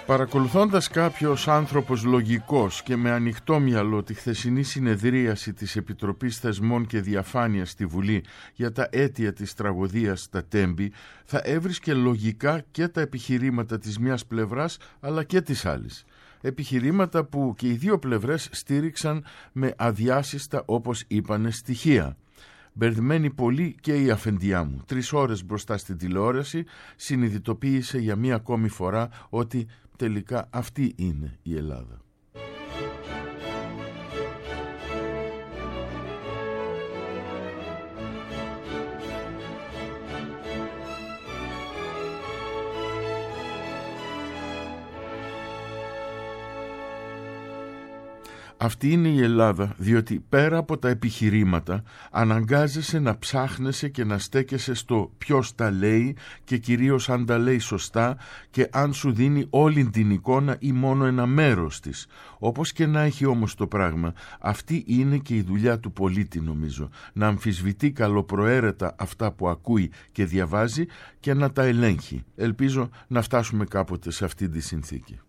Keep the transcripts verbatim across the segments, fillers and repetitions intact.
Παρακολουθώντας κάποιος άνθρωπος λογικός και με ανοιχτό μυαλό τη χθεσινή συνεδρίαση της Επιτροπής Θεσμών και Διαφάνειας στη Βουλή για τα αίτια της τραγωδίας στα Τέμπη, θα έβρισκε λογικά και τα επιχειρήματα της μιας πλευράς αλλά και της άλλης. Επιχειρήματα που και οι δύο πλευρές στήριξαν με αδιάσυστα, όπως είπανε, στοιχεία. Μπερδεμένη πολύ και η αφεντιά μου. Τρεις ώρες μπροστά στην τηλεόραση συνειδητοποίησε για μία ακόμη φορά ότι τελικά αυτή είναι η Ελλάδα. Αυτή είναι η Ελλάδα, διότι πέρα από τα επιχειρήματα αναγκάζεσαι να ψάχνεσαι και να στέκεσαι στο ποιος τα λέει και κυρίως αν τα λέει σωστά και αν σου δίνει όλη την εικόνα ή μόνο ένα μέρος της. Όπως και να έχει όμως το πράγμα, αυτή είναι και η δουλειά του πολίτη, νομίζω, να αμφισβητεί καλοπροαίρετα αυτά που ακούει και διαβάζει και να τα ελέγχει. Ελπίζω να φτάσουμε κάποτε σε αυτή τη συνθήκη.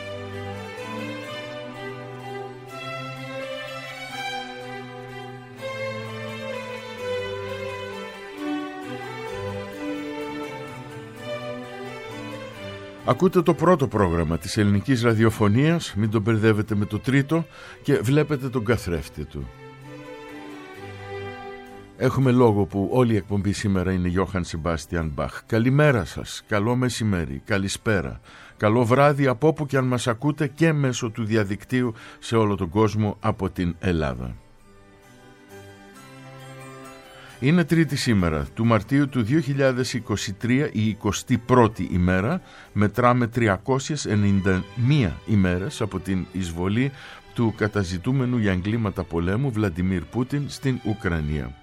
Ακούτε το πρώτο πρόγραμμα της ελληνικής ραδιοφωνίας, μην τον μπερδεύετε με το τρίτο, και βλέπετε τον καθρέφτη του. Έχουμε λόγο που όλη η εκπομπή σήμερα είναι Johann Sebastian Bach. Καλημέρα σας, καλό μεσημέρι, καλησπέρα, καλό βράδυ από όπου και αν μας ακούτε και μέσω του διαδικτύου σε όλο τον κόσμο από την Ελλάδα. Είναι Τρίτη σήμερα, του Μαρτίου του δύο χιλιάδες είκοσι τρία, η εικοστή πρώτη ημέρα. Μετράμε τριακόσιες ενενήντα μία ημέρες από την εισβολή του καταζητούμενου για εγκλήματα πολέμου Βλαντιμίρ Πούτιν στην Ουκρανία.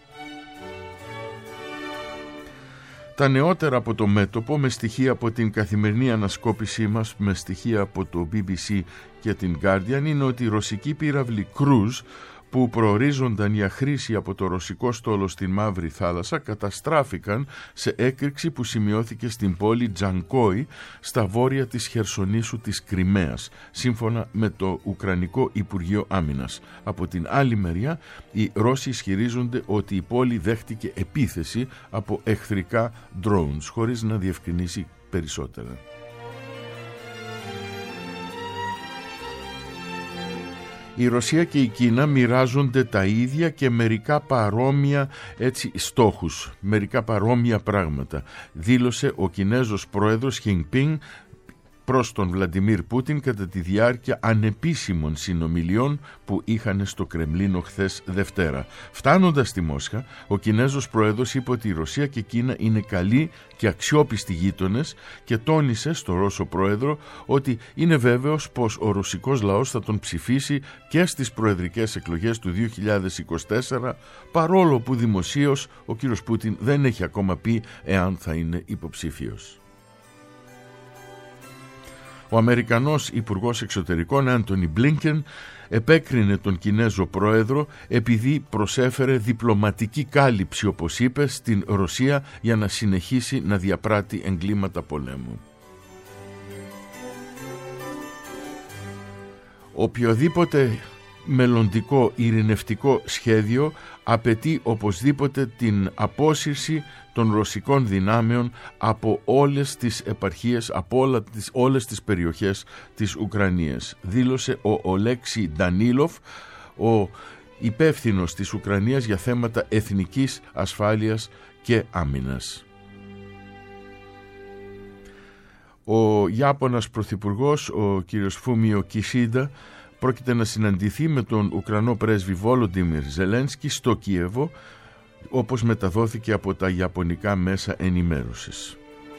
Τα νεότερα από το μέτωπο, με στοιχεία από την καθημερινή ανασκόπησή μας, με στοιχεία από το μπι μπι σι και την Guardian, είναι ότι η ρωσική πύραυλη Κρούζ, που προορίζονταν για χρήση από το ρωσικό στόλο στην Μαύρη Θάλασσα, καταστράφηκαν σε έκρηξη που σημειώθηκε στην πόλη Τζανκόι, στα βόρεια της Χερσονήσου της Κριμαίας, σύμφωνα με το Ουκρανικό Υπουργείο Άμυνας. Από την άλλη μεριά, οι Ρώσοι ισχυρίζονται ότι η πόλη δέχτηκε επίθεση από εχθρικά drones, χωρίς να διευκρινίσει περισσότερα. Η Ρωσία και η Κίνα μοιράζονται τα ίδια και μερικά παρόμοια έτσι, στόχους, μερικά παρόμοια πράγματα, δήλωσε ο Κινέζος πρόεδρος Χινπίνγκ προς τον Βλαντιμίρ Πούτιν κατά τη διάρκεια ανεπίσημων συνομιλιών που είχαν στο Κρεμλίνο χθες Δευτέρα. Φτάνοντας στη Μόσχα, ο Κινέζος πρόεδρος είπε ότι η Ρωσία και η Κίνα είναι καλοί και αξιόπιστοι γείτονες και τόνισε στο Ρώσο πρόεδρο ότι είναι βέβαιος πως ο ρωσικός λαός θα τον ψηφίσει και στις προεδρικές εκλογές του δύο χιλιάδες είκοσι τέσσερα, παρόλο που δημοσίως ο κύριος Πούτιν δεν έχει ακόμα πει εάν θα είναι υποψήφιος. Ο Αμερικανός Υπουργός Εξωτερικών Άντονι Μπλίνκεν επέκρινε τον Κινέζο πρόεδρο επειδή προσέφερε διπλωματική κάλυψη, όπως είπε, στην Ρωσία για να συνεχίσει να διαπράττει εγκλήματα πολέμου. Οποιοδήποτε μελλοντικό ειρηνευτικό σχέδιο απαιτεί οπωσδήποτε την απόσυρση των ρωσικών δυνάμεων από όλες τις επαρχίες, από όλα τις, όλες τις περιοχές της Ουκρανίας, δήλωσε ο Ολέξι Ντανίλοφ, ο υπεύθυνος της Ουκρανίας για θέματα εθνικής ασφάλειας και άμυνας. Ο Ιάπωνας πρωθυπουργός, ο κύριος Φούμιο Κισίντα, πρόκειται να συναντηθεί με τον Ουκρανό πρέσβη Βόλοντιμιρ Ζελένσκι στο Κίεβο, όπως μεταδόθηκε από τα ιαπωνικά μέσα ενημέρωσης.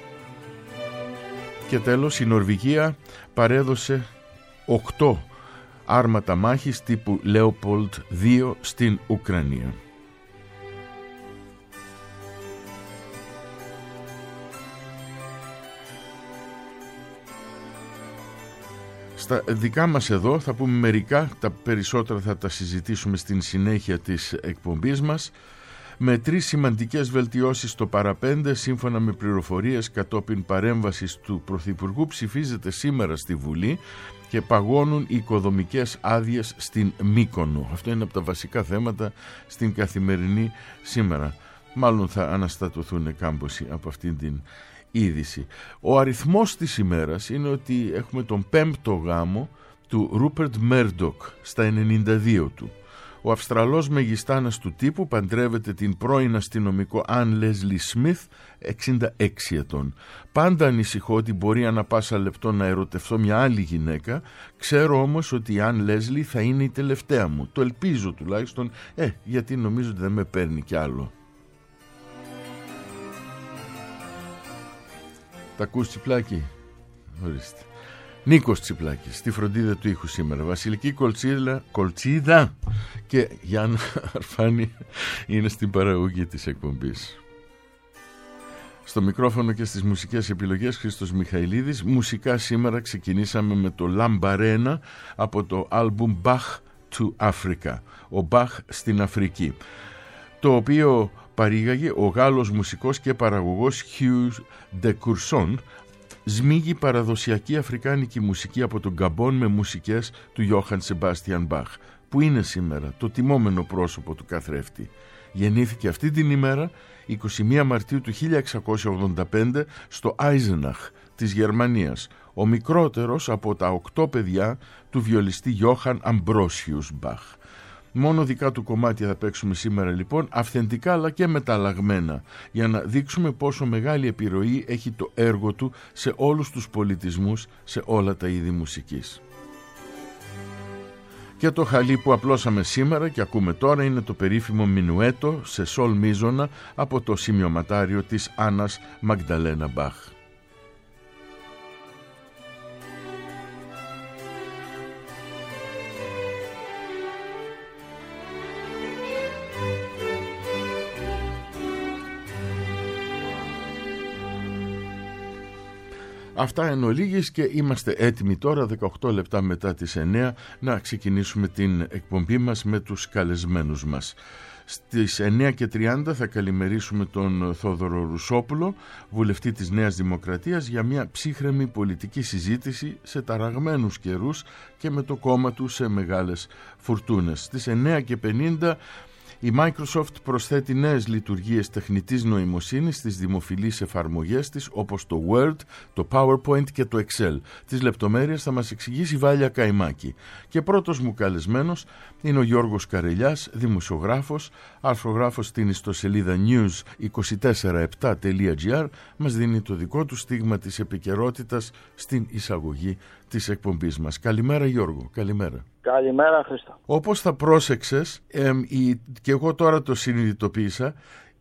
Και τέλος, η Νορβηγία παρέδωσε οκτώ άρματα μάχης τύπου Leopard δύο στην Ουκρανία. Στα δικά μας εδώ θα πούμε μερικά, τα περισσότερα θα τα συζητήσουμε στην συνέχεια της εκπομπής μας. με τρεις σημαντικές βελτιώσεις στο παραπέντε, σύμφωνα με πληροφορίες κατόπιν παρέμβασης του Πρωθυπουργού, ψηφίζεται σήμερα στη Βουλή και παγώνουν οι οικοδομικές άδειες στην Μύκονο. Αυτό είναι από τα βασικά θέματα στην Καθημερινή σήμερα. Μάλλον θα αναστατωθούν κάμποσοι από αυτήν την είδηση. Ο αριθμός της ημέρας είναι ότι έχουμε τον πέμπτο γάμο του Ρούπερτ Μέρντοκ στα ενενήντα δύο του. Ο Αυστραλός μεγιστάνας του τύπου παντρεύεται την πρώην αστυνομικό Αν Λέσλι Σμιθ, εξήντα έξι ετών. Πάντα ανησυχώ ότι μπορεί ανά πάσα λεπτό να ερωτευθώ μια άλλη γυναίκα. Ξέρω όμως ότι η Αν Λέσλι θα είναι η τελευταία μου. Το ελπίζω τουλάχιστον, ε, γιατί νομίζω ότι δεν με παίρνει κι άλλο. Τα ακούς, Τσιπλάκη? Ορίστε. Νίκος Τσιπλάκης, στη φροντίδα του ήχου σήμερα. Βασιλική Κολτσίδα, Κολτσίδα και Γιάννα Αρφάνη είναι στην παραγωγή της εκπομπής. Στο μικρόφωνο και στις μουσικές επιλογές Χρήστος Μιχαηλίδης. Μουσικά σήμερα ξεκινήσαμε με το Λαμπαρένα από το άλμπουμ Bach to Africa, ο Bach στην Αφρική, το οποίο παρήγαγε ο Γάλλος μουσικός και παραγωγός Hugh de Courson. Σμίγει παραδοσιακή αφρικάνικη μουσική από τον Γκαμπόν με μουσικές του Γιώχαν Σεμπάστιαν Μπαχ, που είναι σήμερα το τιμόμενο πρόσωπο του καθρέφτη. Γεννήθηκε αυτή την ημέρα, εικοστή πρώτη Μαρτίου του χίλια εξακόσια ογδόντα πέντε, στο Άιζεναχ της Γερμανίας, ο μικρότερος από τα οκτώ παιδιά του βιολιστή Γιώχαν Αμπρόσιους Μπαχ. Μόνο δικά του κομμάτια θα παίξουμε σήμερα λοιπόν, αυθεντικά αλλά και μεταλλαγμένα, για να δείξουμε πόσο μεγάλη επιρροή έχει το έργο του σε όλους τους πολιτισμούς, σε όλα τα είδη μουσικής. Και το χαλί που απλώσαμε σήμερα και ακούμε τώρα είναι το περίφημο Μινουέτο σε σολ μίζωνα από το σημειωματάριο της Άννας Μαγδαλένα Μπαχ. Αυτά εν ολίγης και είμαστε έτοιμοι τώρα, δεκαοκτώ λεπτά μετά τις εννέα, να ξεκινήσουμε την εκπομπή μας με τους καλεσμένους μας. Στις εννέα και τριάντα θα καλημερίσουμε τον Θόδωρο Ρουσόπουλο, βουλευτή της Νέας Δημοκρατίας, για μια ψύχρεμη πολιτική συζήτηση σε ταραγμένους καιρούς και με το κόμμα του σε μεγάλες φουρτούνες. Στις εννέα και πενήντα η Microsoft προσθέτει νέες λειτουργίες τεχνητής νοημοσύνης στις δημοφιλείς εφαρμογές της, όπως το Word, το PowerPoint και το Excel. Τις λεπτομέρειες θα μας εξηγήσει η Βάλια Καϊμάκη. Και πρώτος μου καλεσμένος είναι ο Γιώργος Καρελιάς, δημοσιογράφος, αρθρογράφος στην ιστοσελίδα news δύο τέσσερα επτά τελεία gr. Μας δίνει το δικό του στίγμα της επικαιρότητας στην εισαγωγή της εκπομπής μας. Καλημέρα Γιώργο, καλημέρα. Καλημέρα Χρήστο. Όπως θα πρόσεξες, ε, η, και εγώ τώρα το συνειδητοποίησα,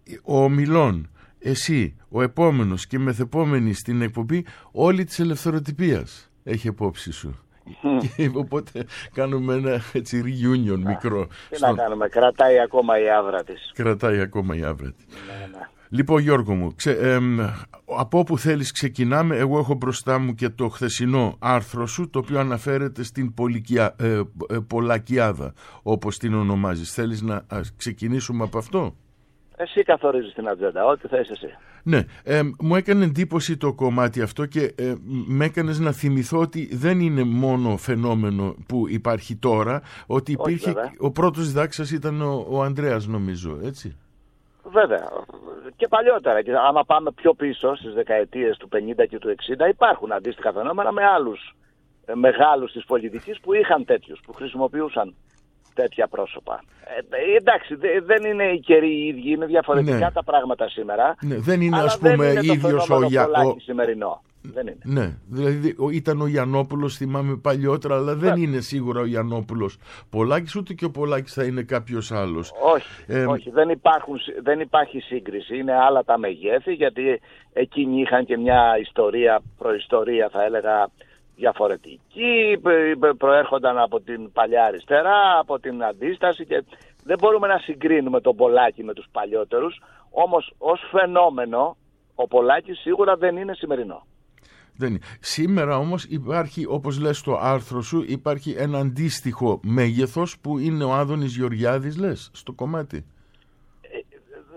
ο Μιλών, εσύ, ο επόμενος και μεθεπόμενη στην εκπομπή, όλη της ελευθεροτυπίας έχει υπόψη σου. Και, οπότε κάνουμε ένα έτσι reunion μικρό. Τι στο... να κάνουμε, κρατάει ακόμα η άβρα της. Κρατάει ακόμα η άβρα της. Ναι, ναι. Λοιπόν Γιώργο μου, ξε, ε, από όπου θέλεις ξεκινάμε. Εγώ έχω μπροστά μου και το χθεσινό άρθρο σου, το οποίο αναφέρεται στην Πολικιά, ε, ε, Πολακιάδα, όπως την ονομάζεις. Θέλεις να α, ξεκινήσουμε από αυτό? Εσύ καθορίζεις την ατζέντα, ό,τι θες εσύ. Ναι, ε, μου έκανε εντύπωση το κομμάτι αυτό και ε, με έκανες να θυμηθώ ότι δεν είναι μόνο φαινόμενο που υπάρχει τώρα, ότι υπήρχε. Όχι, ο πρώτος διδάξας ήταν ο, ο Ανδρέας, νομίζω, έτσι. Βέβαια. Και παλιότερα, και άμα πάμε πιο πίσω στις δεκαετίες του πενήντα και του εξήντα, υπάρχουν αντίστοιχα φαινόμενα με άλλους ε, μεγάλους της πολιτικής που είχαν τέτοιους, που χρησιμοποιούσαν τέτοια πρόσωπα. Ε, εντάξει, δε, δεν είναι οι καιροί οι ίδιοι, είναι διαφορετικά ναι. τα πράγματα σήμερα. Ναι, δεν είναι, ας πούμε, ίδιος ο Γιάννοπουλος σημερινό. Δεν είναι. Ναι, δηλαδή ήταν ο Γιαννόπουλος, θυμάμαι παλιότερα, αλλά δεν είναι σίγουρα ο Γιαννόπουλος Πολάκης, ούτε και ο Πολάκης θα είναι κάποιος άλλος. Όχι, ε, όχι δεν, υπάρχουν, δεν υπάρχει σύγκριση, είναι άλλα τα μεγέθη, γιατί εκείνοι είχαν και μια ιστορία, προϊστορία θα έλεγα, διαφορετική, προέρχονταν από την παλιά αριστερά, από την αντίσταση και δεν μπορούμε να συγκρίνουμε τον Πολάκη με τους παλιότερους, όμως ως φαινόμενο ο Πολάκης σίγουρα δεν είναι σημερινό. Δεν είναι. Σήμερα όμως υπάρχει, όπως λες στο άρθρο σου, υπάρχει ένα αντίστοιχο μέγεθος που είναι ο Άδωνης Γεωργιάδης, λες, στο κομμάτι.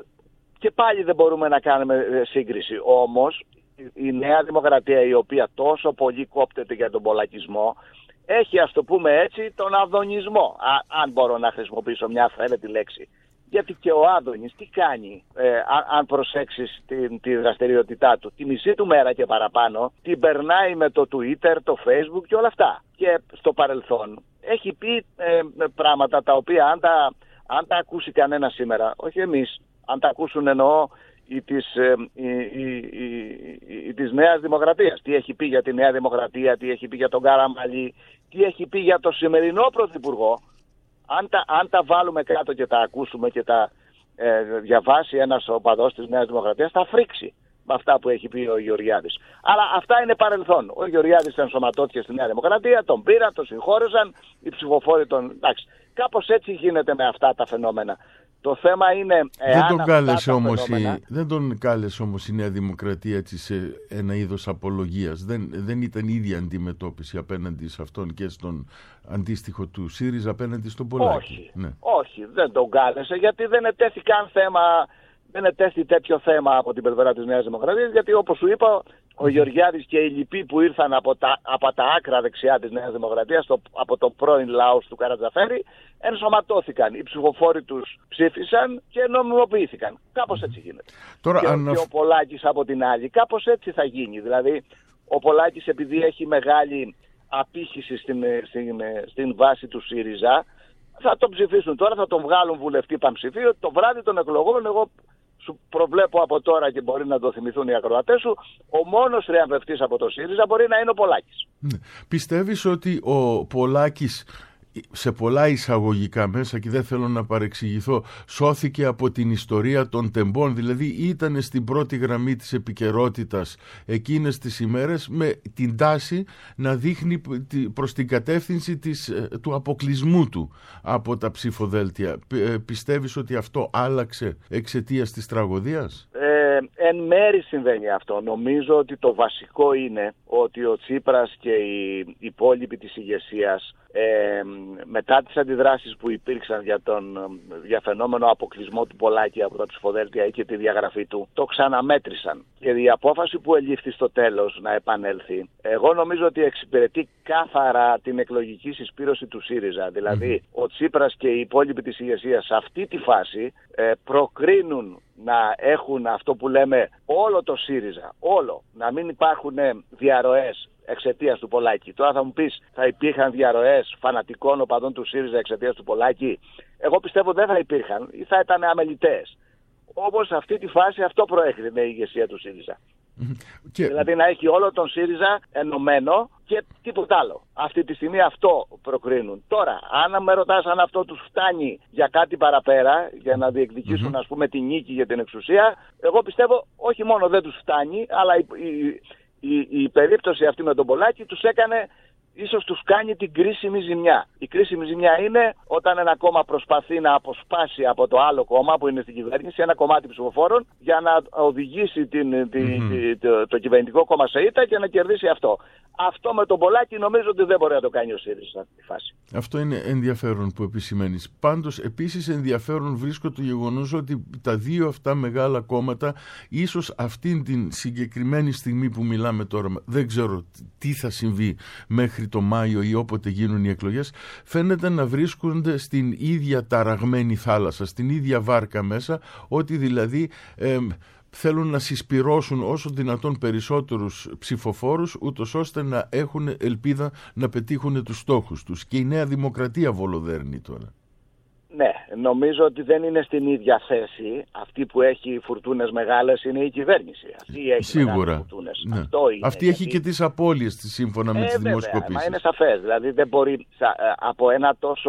και πάλι δεν μπορούμε να κάνουμε σύγκριση. Όμως η Νέα Δημοκρατία, η οποία τόσο πολύ κόπτεται για τον πολλακισμό, έχει, ας το πούμε έτσι, τον αδωνισμό, α, αν μπορώ να χρησιμοποιήσω μια αφαίρετη λέξη. Γιατί και ο Άδωνης τι κάνει, ε, αν, αν προσέξεις την, τη δραστηριότητά του? Τη μισή του μέρα και παραπάνω την περνάει με το Twitter, το Facebook και όλα αυτά. Και στο παρελθόν έχει πει ε, πράγματα τα οποία αν τα, αν τα ακούσει κανένα σήμερα, όχι εμείς, αν τα ακούσουν εννοώ ή της, ε, η, η, η, η, της Νέας Δημοκρατίας. Τι έχει πει για τη Νέα Δημοκρατία, τι έχει πει για τον Καραμαλή, τι έχει πει για το σημερινό Πρωθυπουργό. Αν τα, αν τα βάλουμε κάτω και τα ακούσουμε και τα ε, διαβάσει ένας οπαδός της Νέας Δημοκρατίας, θα φρίξει με αυτά που έχει πει ο Γεωργιάδης. Αλλά αυτά είναι παρελθόν. Ο Γεωργιάδης ενσωματώθηκε στη Νέα Δημοκρατία, τον πήραν, τον συγχώρεσαν, οι ψηφοφόροι τον... Εντάξει, κάπως έτσι γίνεται με αυτά τα φαινόμενα. Το θέμα είναι... Δεν τον, κάλεσε όμως φαινόμενα... η, δεν τον κάλεσε όμως η Νέα Δημοκρατία έτσι σε ένα είδος απολογίας. Δεν, δεν ήταν η ίδια αντιμετώπιση απέναντι σε αυτόν και στον αντίστοιχο του ΣΥΡΙΖΑ απέναντι στον Πολάκη? Όχι, ναι. όχι, δεν τον κάλεσε, γιατί δεν ετέθη καν θέμα... Δεν ετέθη τέτοιο θέμα από την πλευρά της Νέας Δημοκρατίας, γιατί όπως σου είπα, ο Γεωργιάδης και οι λοιποί που ήρθαν από τα, από τα άκρα δεξιά της Νέας Δημοκρατίας, το, από το πρώην λαός του Καρατζαφέρη, ενσωματώθηκαν. Οι ψηφοφόροι τους ψήφισαν και νομιμοποιήθηκαν. Κάπως έτσι γίνεται. Τώρα, και, αν... και ο Πολάκης από την άλλη, κάπως έτσι θα γίνει. Δηλαδή, ο Πολάκης, επειδή έχει μεγάλη απήχηση στην, στην, στην βάση του ΣΥΡΙΖΑ, θα τον ψηφίσουν τώρα, θα τον βγάλουν βουλευτή πανψηφίο. Το βράδυ των εκλογών, εγώ σου προβλέπω από τώρα και μπορεί να το θυμηθούν οι ακροατές σου, ο μόνος θριαμβευτής από το ΣΥΡΙΖΑ μπορεί να είναι ο Πολάκης. Ναι. Πιστεύεις ότι ο Πολάκης, σε πολλά εισαγωγικά μέσα, και δεν θέλω να παρεξηγηθώ, σώθηκε από την ιστορία των τεμπών, δηλαδή ήταν στην πρώτη γραμμή της επικαιρότητας εκείνες τις ημέρες, με την τάση να δείχνει προς την κατεύθυνση της, του αποκλεισμού του από τα ψηφοδέλτια? Πιστεύεις ότι αυτό άλλαξε εξαιτίας της τραγωδίας? Ε, εν μέρη συμβαίνει αυτό. Νομίζω ότι το βασικό είναι ότι ο Τσίπρας και οι υπόλοιποι της ηγεσίας, ε, μετά τις αντιδράσεις που υπήρξαν για τον για φαινόμενο αποκλεισμό του Πολάκη από τα ψηφοδέλτια ή και τη διαγραφή του, το ξαναμέτρησαν. Και η απόφαση που ελήφθη στο τέλος να επανέλθει, εγώ νομίζω ότι εξυπηρετεί κάθαρα την εκλογική συσπήρωση του ΣΥΡΙΖΑ. Δηλαδή, mm-hmm. ο Τσίπρας και οι υπόλοιποι της ηγεσίας σε αυτή τη φάση ε, προκρίνουν να έχουν αυτό που λέμε όλο το ΣΥΡΙΖΑ, όλο, να μην υπάρχουν διαρροές εξαιτίας του Πολάκη. Τώρα θα μου πεις, θα υπήρχαν διαρροές φανατικών οπαδών του ΣΥΡΙΖΑ εξαιτίας του Πολάκη? Εγώ πιστεύω δεν θα υπήρχαν ή θα ήταν αμεληταίες. Όμως σε αυτή τη φάση αυτό προέκρινε η ηγεσία του ΣΥΡΙΖΑ. Και... δηλαδή να έχει όλο τον ΣΥΡΙΖΑ ενωμένο και τίποτα άλλο. Αυτή τη στιγμή αυτό προκρίνουν. Τώρα, αν με ρωτάς αν αυτό τους φτάνει για κάτι παραπέρα, για να διεκδικήσουν mm-hmm. ας πούμε τη νίκη για την εξουσία, εγώ πιστεύω όχι μόνο δεν τους φτάνει, αλλά η, η, η, η περίπτωση αυτή με τον Πολάκη τους έκανε, ίσως τους κάνει την κρίσιμη ζημιά. Η κρίσιμη ζημιά είναι όταν ένα κόμμα προσπαθεί να αποσπάσει από το άλλο κόμμα που είναι στην κυβέρνηση ένα κομμάτι ψηφοφόρων για να οδηγήσει την, την, mm-hmm. το, το κυβερνητικό κόμμα σε ήττα και να κερδίσει αυτό. Αυτό με τον Πολάκη νομίζω ότι δεν μπορεί να το κάνει ο ΣΥΡΙΖΑ σε αυτή τη φάση. Αυτό είναι ενδιαφέρον που επισημαίνεις. Πάντως, επίσης ενδιαφέρον βρίσκω το γεγονός ότι τα δύο αυτά μεγάλα κόμματα, ίσως αυτήν την συγκεκριμένη στιγμή που μιλάμε τώρα, δεν ξέρω τι θα συμβεί μέχρι το Μάιο ή όποτε γίνουν οι εκλογές, φαίνεται να βρίσκονται στην ίδια ταραγμένη θάλασσα, στην ίδια βάρκα μέσα, ότι δηλαδή ε, θέλουν να συσπυρώσουν όσο δυνατόν περισσότερους ψηφοφόρους, ούτως ώστε να έχουν ελπίδα να πετύχουν τους στόχους τους. Και η Νέα Δημοκρατία βολοδέρνει τώρα. Ναι, νομίζω ότι δεν είναι στην ίδια θέση. Αυτή που έχει φουρτούνες μεγάλες είναι η κυβέρνηση. Αυτή έχει σίγουρα. Φουρτούνες. Ναι. Αυτό είναι, αυτή γιατί... έχει και τις απώλειες της σύμφωνα με ε, τις βέβαια, δημοσκοπήσεις. Μα είναι σαφές. Δηλαδή δεν μπορεί από ένα τόσο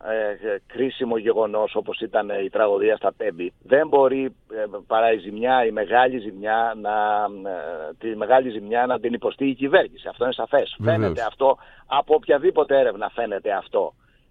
ε, κρίσιμο γεγονός όπως ήταν η τραγωδία στα Τέμπη, δεν μπορεί ε, παρά η ζημιά, η μεγάλη ζημιά, να, ε, τη μεγάλη ζημιά να την υποστεί η κυβέρνηση. Αυτό είναι σαφές. Βεβαίως. Φαίνεται αυτό, από οποιαδήποτε έρευνα φαίνεται αυτό.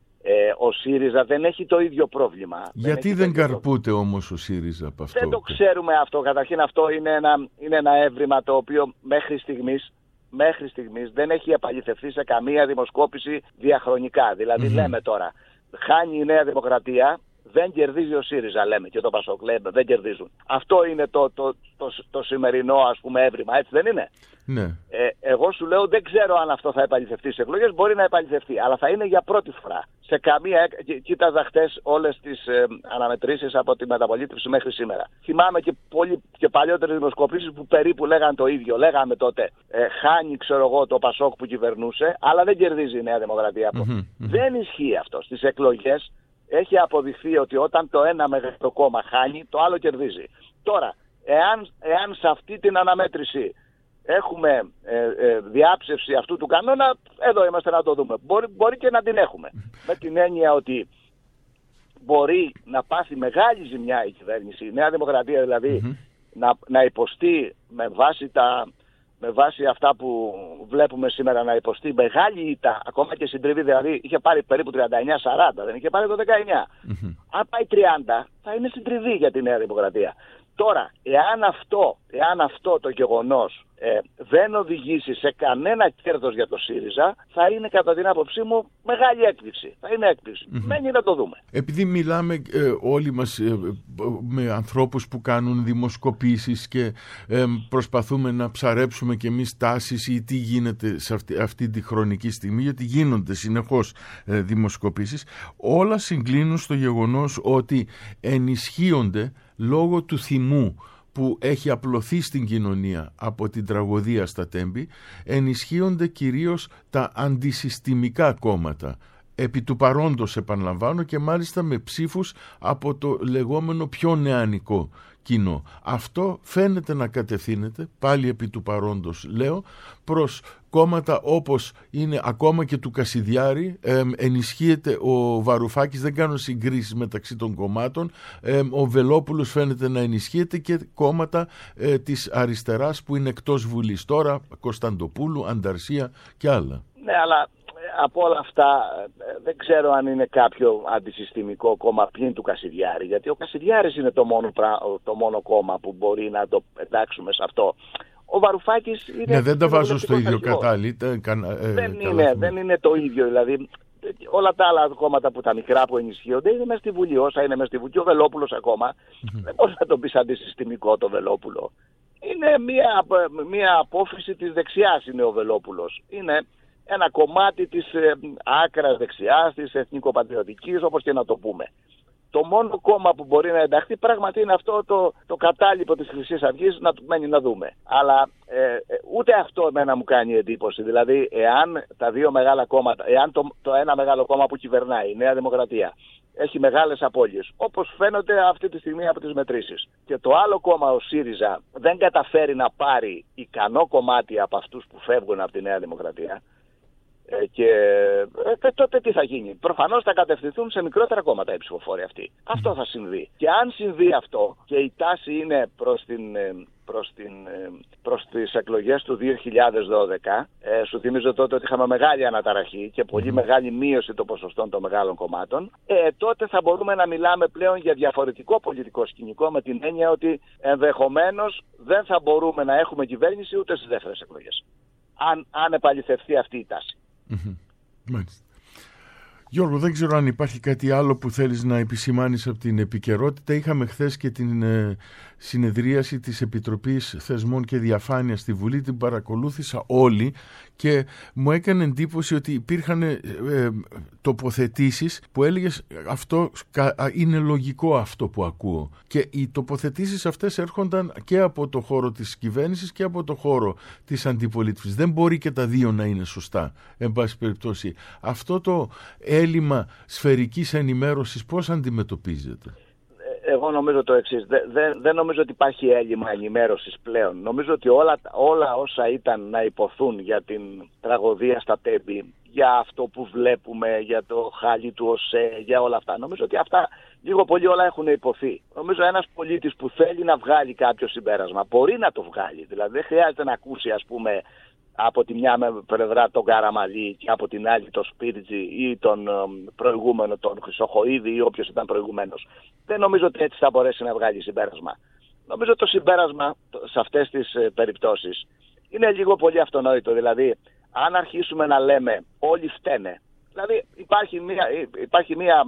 Ε, ο ΣΥΡΙΖΑ δεν έχει το ίδιο πρόβλημα. Γιατί δεν, δεν καρπούται όμως ο ΣΥΡΙΖΑ από αυτό? Δεν το ξέρουμε αυτό. Καταρχήν αυτό είναι ένα, είναι ένα έβριμα το οποίο μέχρι στιγμής, μέχρι στιγμής δεν έχει επαληθευτεί σε καμία δημοσκόπηση διαχρονικά. Δηλαδή mm-hmm. λέμε τώρα, χάνει η Νέα Δημοκρατία, Δεν κερδίζει ο ΣΥΡΙΖΑ, λέμε, και το ΠΑΣΟΚ, λέμε, δεν κερδίζουν. Αυτό είναι το, το, το, το, το σημερινό, ας πούμε, έβριμα, έτσι δεν είναι? Ναι. Ε, εγώ σου λέω, δεν ξέρω αν αυτό θα επαληθευτεί στις εκλογές, μπορεί να επαληθευτεί, αλλά θα είναι για πρώτη φορά. Σε καμία, κοίταζα χτες όλες τις ε, αναμετρήσεις από τη μεταπολίτευση μέχρι σήμερα. Θυμάμαι και, πολύ, και παλιότερες δημοσκοπήσεις που περίπου λέγανε το ίδιο. Λέγαμε τότε, ε, χάνει, ξέρω εγώ, το ΠΑΣΟΚ που κυβερνούσε, αλλά δεν κερδίζει η Νέα Δημοκρατία. Mm-hmm, mm-hmm. Δεν ισχύει αυτό. Στις εκλογές έχει αποδειχθεί ότι όταν το ένα μεγάλο κόμμα χάνει, το άλλο κερδίζει. Τώρα, εάν, εάν σε αυτή την αναμέτρηση έχουμε ε, ε, διάψευση αυτού του κανόνα, εδώ είμαστε να το δούμε. Μπορεί, μπορεί και να την έχουμε. Με την έννοια ότι μπορεί να πάθει μεγάλη ζημιά η κυβέρνηση, η Νέα Δημοκρατία δηλαδή, mm-hmm. να, να υποστεί με βάση, τα, με βάση αυτά που βλέπουμε σήμερα, να υποστεί μεγάλη ήττα, ακόμα και συντριβή, δηλαδή είχε πάρει περίπου τριάντα εννιά σαράντα, δεν είχε πάρει το δεκαεννιά. Mm-hmm. Αν πάει τριάντα θα είναι συντριβή για τη Νέα Δημοκρατία. Τώρα, εάν αυτό, εάν αυτό το γεγονός ε, δεν οδηγήσει σε κανένα κέρδος για το ΣΥΡΙΖΑ, θα είναι κατά την άποψή μου μεγάλη έκπληξη. Θα είναι έκπληξη. Mm-hmm. Μένει να το δούμε. Επειδή μιλάμε ε, όλοι μας ε, με ανθρώπους που κάνουν δημοσκοπήσεις και ε, προσπαθούμε να ψαρέψουμε και εμείς τάσεις ή τι γίνεται σε αυτή, αυτή τη χρονική στιγμή, γιατί γίνονται συνεχώς ε, δημοσκοπήσεις, όλα συγκλίνουν στο γεγονός ότι ενισχύονται λόγω του θυμού που έχει απλωθεί στην κοινωνία από την τραγωδία στα Τέμπη, ενισχύονται κυρίως τα αντισυστημικά κόμματα. Επί του παρόντος, επαναλαμβάνω, και μάλιστα με ψήφους από το λεγόμενο πιο νεανικό κοινό. Αυτό φαίνεται να κατευθύνεται, πάλι επί του παρόντος λέω, προς κόμματα όπως είναι ακόμα και του Κασιδιάρη, ε, ενισχύεται ο Βαρουφάκης, δεν κάνω συγκρίσεις μεταξύ των κομμάτων, ε, ο Βελόπουλος φαίνεται να ενισχύεται και κόμματα ε, της αριστεράς που είναι εκτός Βουλής τώρα, Κωνσταντοπούλου, Ανταρσία και άλλα. Ναι, αλλά από όλα αυτά δεν ξέρω αν είναι κάποιο αντισυστημικό κόμμα πλην του Κασιδιάρη, γιατί ο Κασιδιάρης είναι το μόνο, το μόνο κόμμα που μπορεί να το εντάξουμε σε αυτό. Ο Βαρουφάκης είναι... Ναι, δεν τα βάζω στο ίδιο κατάλληλο. Ε, δεν, είναι, δεν είναι το ίδιο, δηλαδή όλα τα άλλα κόμματα που τα μικρά που ενισχύονται είναι μέσα στη Βουλή, όσα είναι μέσα στη Βουλή. Και ο Βελόπουλος ακόμα, mm-hmm. δεν μπορεί να το πεις αντισυστημικό το Βελόπουλο. Είναι μια, μια απόφυση της δεξιάς είναι ο Βελόπουλος. Είναι ένα κομμάτι της ε, άκρας δεξιάς, της εθνικοπατριωτικής, όπως και να το πούμε. Το μόνο κόμμα που μπορεί να ενταχθεί πράγματι είναι αυτό το, το κατάλοιπο της Χρυσής Αυγής, να μένει να δούμε. Αλλά ε, ούτε αυτό εμένα μου κάνει εντύπωση. Δηλαδή, εάν τα δύο μεγάλα κόμματα, εάν το, το ένα μεγάλο κόμμα που κυβερνάει, η Νέα Δημοκρατία, έχει μεγάλες απώλειες, όπως φαίνεται αυτή τη στιγμή από τις μετρήσεις, και το άλλο κόμμα, ο ΣΥΡΙΖΑ, δεν καταφέρει να πάρει ικανό κομμάτι από αυτούς που φεύγουν από τη Νέα Δημοκρατία, Ε, και ε, τότε τι θα γίνει? Προφανώς θα κατευθυνθούν σε μικρότερα κόμματα οι ψηφοφόροι αυτοί. Mm. Αυτό θα συμβεί. Και αν συμβεί αυτό και η τάση είναι προς, την, προς, την, προς τις εκλογές του δύο χιλιάδες δώδεκα, ε, σου θυμίζω τότε ότι είχαμε μεγάλη αναταραχή και πολύ mm. μεγάλη μείωση των ποσοστών των μεγάλων κομμάτων, ε, τότε θα μπορούμε να μιλάμε πλέον για διαφορετικό πολιτικό σκηνικό, με την έννοια ότι ενδεχομένως δεν θα μπορούμε να έχουμε κυβέρνηση ούτε στις δεύτερες εκλογές, αν, αν επαληθευτεί αυτή η τάση. Mm-hmm. Μάλιστα. Γιώργο, δεν ξέρω αν υπάρχει κάτι άλλο που θέλεις να επισημάνεις από την επικαιρότητα. Είχαμε χθες και την ε, συνεδρίαση της Επιτροπής Θεσμών και Διαφάνειας στη Βουλή, την παρακολούθησα όλη και μου έκανε εντύπωση ότι υπήρχαν ε, ε, τοποθετήσεις που έλεγες αυτό είναι λογικό αυτό που ακούω, και οι τοποθετήσεις αυτές έρχονταν και από το χώρο της κυβέρνησης και από το χώρο της αντιπολίτευσης. Δεν μπορεί και τα δύο να είναι σωστά, εν πάση περιπτώσει. Αυτό το έλλειμμα σφαιρικής ενημέρωσης πώς αντιμετωπίζεται? Εγώ νομίζω το εξής. Δεν δε, δε νομίζω ότι υπάρχει έλλειμμα ενημέρωσης πλέον. Νομίζω ότι όλα, όλα όσα ήταν να υποθούν για την τραγωδία στα Τέμπη, για αυτό που βλέπουμε, για το χάλι του ΟΣΕ, για όλα αυτά, νομίζω ότι αυτά λίγο πολύ όλα έχουν υποθεί. Νομίζω ένας πολίτης που θέλει να βγάλει κάποιο συμπέρασμα μπορεί να το βγάλει. Δηλαδή δεν χρειάζεται να ακούσει, ας πούμε, από τη μια πλευρά τον Καραμαλή και από την άλλη τον Σπίρτζη ή τον προηγούμενο τον Χρυσοχοΐδη ή όποιος ήταν προηγουμένος. Δεν νομίζω ότι έτσι θα μπορέσει να βγάλει συμπέρασμα. Νομίζω το συμπέρασμα σε αυτές τις περιπτώσεις είναι λίγο πολύ αυτονόητο. Δηλαδή, αν αρχίσουμε να λέμε όλοι φταίνε, δηλαδή υπάρχει μια, υπάρχει μια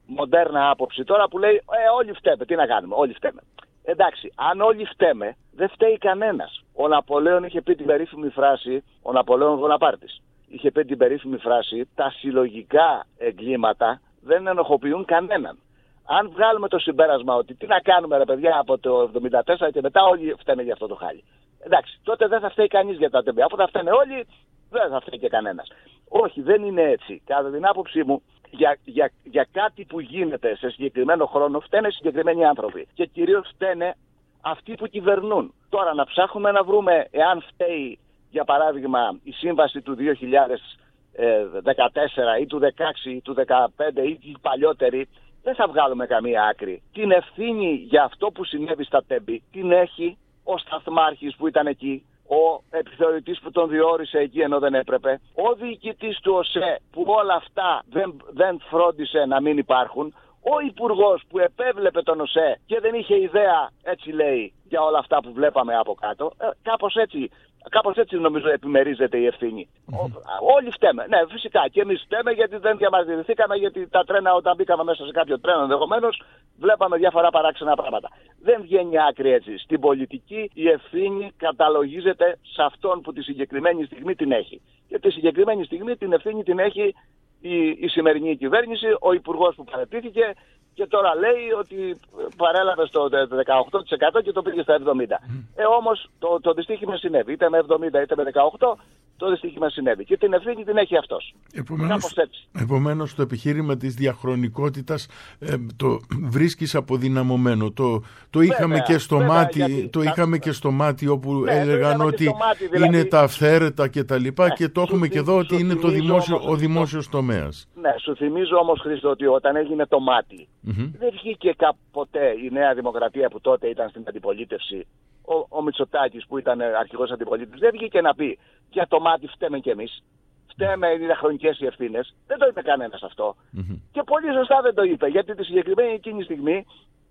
μοντέρνα άποψη τώρα που λέει ε, όλοι φταίμε, τι να κάνουμε, όλοι φταίμε. Εντάξει, αν όλοι φταίμε, δεν φταίει κανένας. Ο Ναπολέον είχε πει την περίφημη φράση, ο Ναπολέον Βοναπάρτης, είχε πει την περίφημη φράση, τα συλλογικά εγκλήματα δεν ενοχοποιούν κανέναν. Αν βγάλουμε το συμπέρασμα ότι τι να κάνουμε ρε παιδιά από το εβδομήντα τέσσερα και μετά όλοι φταίνε για αυτό το χάλι. Εντάξει, τότε δεν θα φταίει κανείς για τα τεμπέ. Αφού θα φταίνε όλοι, δεν θα φταίει και κανένας. Όχι, δεν είναι έτσι. Κατά την άποψή μου, για, για, για κάτι που γίνεται σε συγκεκριμένο χρόνο φταίνε συγκεκριμένοι άνθρωποι. Και κυρίως φταίνε αυτοί που κυβερνούν. Τώρα να ψάχνουμε να βρούμε εάν φταίει, για παράδειγμα, η σύμβαση του δύο χιλιάδες δεκατέσσερα ή του δεκαέξι ή του δεκαπέντε ή η παλιότερη, δεν θα βγάλουμε καμία άκρη. Την ευθύνη για αυτό που συνέβη στα Τέμπη την έχει ο σταθμάρχης που ήταν εκεί, ο επιθεωρητής που τον διόρισε εκεί ενώ δεν έπρεπε, ο διοικητής του ΟΣΕ που όλα αυτά δεν, δεν φρόντισε να μην υπάρχουν, ο υπουργός που επέβλεπε τον ΟΣΕ και δεν είχε ιδέα, έτσι λέει, για όλα αυτά που βλέπαμε από κάτω. Ε, κάπως έτσι, κάπως έτσι νομίζω επιμερίζεται η ευθύνη. Mm-hmm. Όλοι φταίμε. Ναι, φυσικά και εμείς φταίμε γιατί δεν διαμαρτυρηθήκαμε, γιατί τα τρένα όταν μπήκαμε μέσα σε κάποιο τρένο ενδεχομένως βλέπαμε διάφορα παράξενα πράγματα. Δεν βγαίνει άκρη έτσι. Στην πολιτική η ευθύνη καταλογίζεται σε αυτόν που τη συγκεκριμένη στιγμή την έχει. Και τη συγκεκριμένη στιγμή την ευθύνη την έχει η, η σημερινή κυβέρνηση, ο υπουργός που παραιτήθηκε και τώρα λέει ότι παρέλαβε στο δεκαοκτώ τοις εκατό και το πήγε στα εβδομήντα τοις εκατό. Ε, όμως το, το δυστύχημα συνέβη. Είτε με εβδομήντα είτε με δεκαοκτώ, το δυστύχημα συνέβη. Και την ευθύνη την έχει αυτός. Επομένως, επομένως το επιχείρημα της διαχρονικότητας ε, το βρίσκεις αποδυναμωμένο. Το, το είχαμε, βέβαια, και, στο βέβαια, μάτι, γιατί, το είχαμε και στο μάτι όπου ναι, έλεγαν ότι μάτι, δηλαδή, είναι τα αυθαίρετα και τα λοιπά ναι, και το έχουμε και εδώ ότι είναι το δημόσιο, όμως, ο δημόσιος τομέας. Ναι, σου θυμίζω όμως, Χρήστο, ότι όταν έγινε το μάτι mm-hmm. δεν βγήκε κάποτε η Νέα Δημοκρατία που τότε ήταν στην αντιπολίτευση, ο, ο Μητσοτάκης που ήταν αρχηγός αντιπολίτευσης, δεν βγήκε να πει για το μάτι φταίμε κι εμείς. Φταίμε, είναι χρονικές οι ευθύνες. Δεν το είπε κανένας αυτό. Mm-hmm. Και πολύ σωστά δεν το είπε, γιατί τη συγκεκριμένη εκείνη στιγμή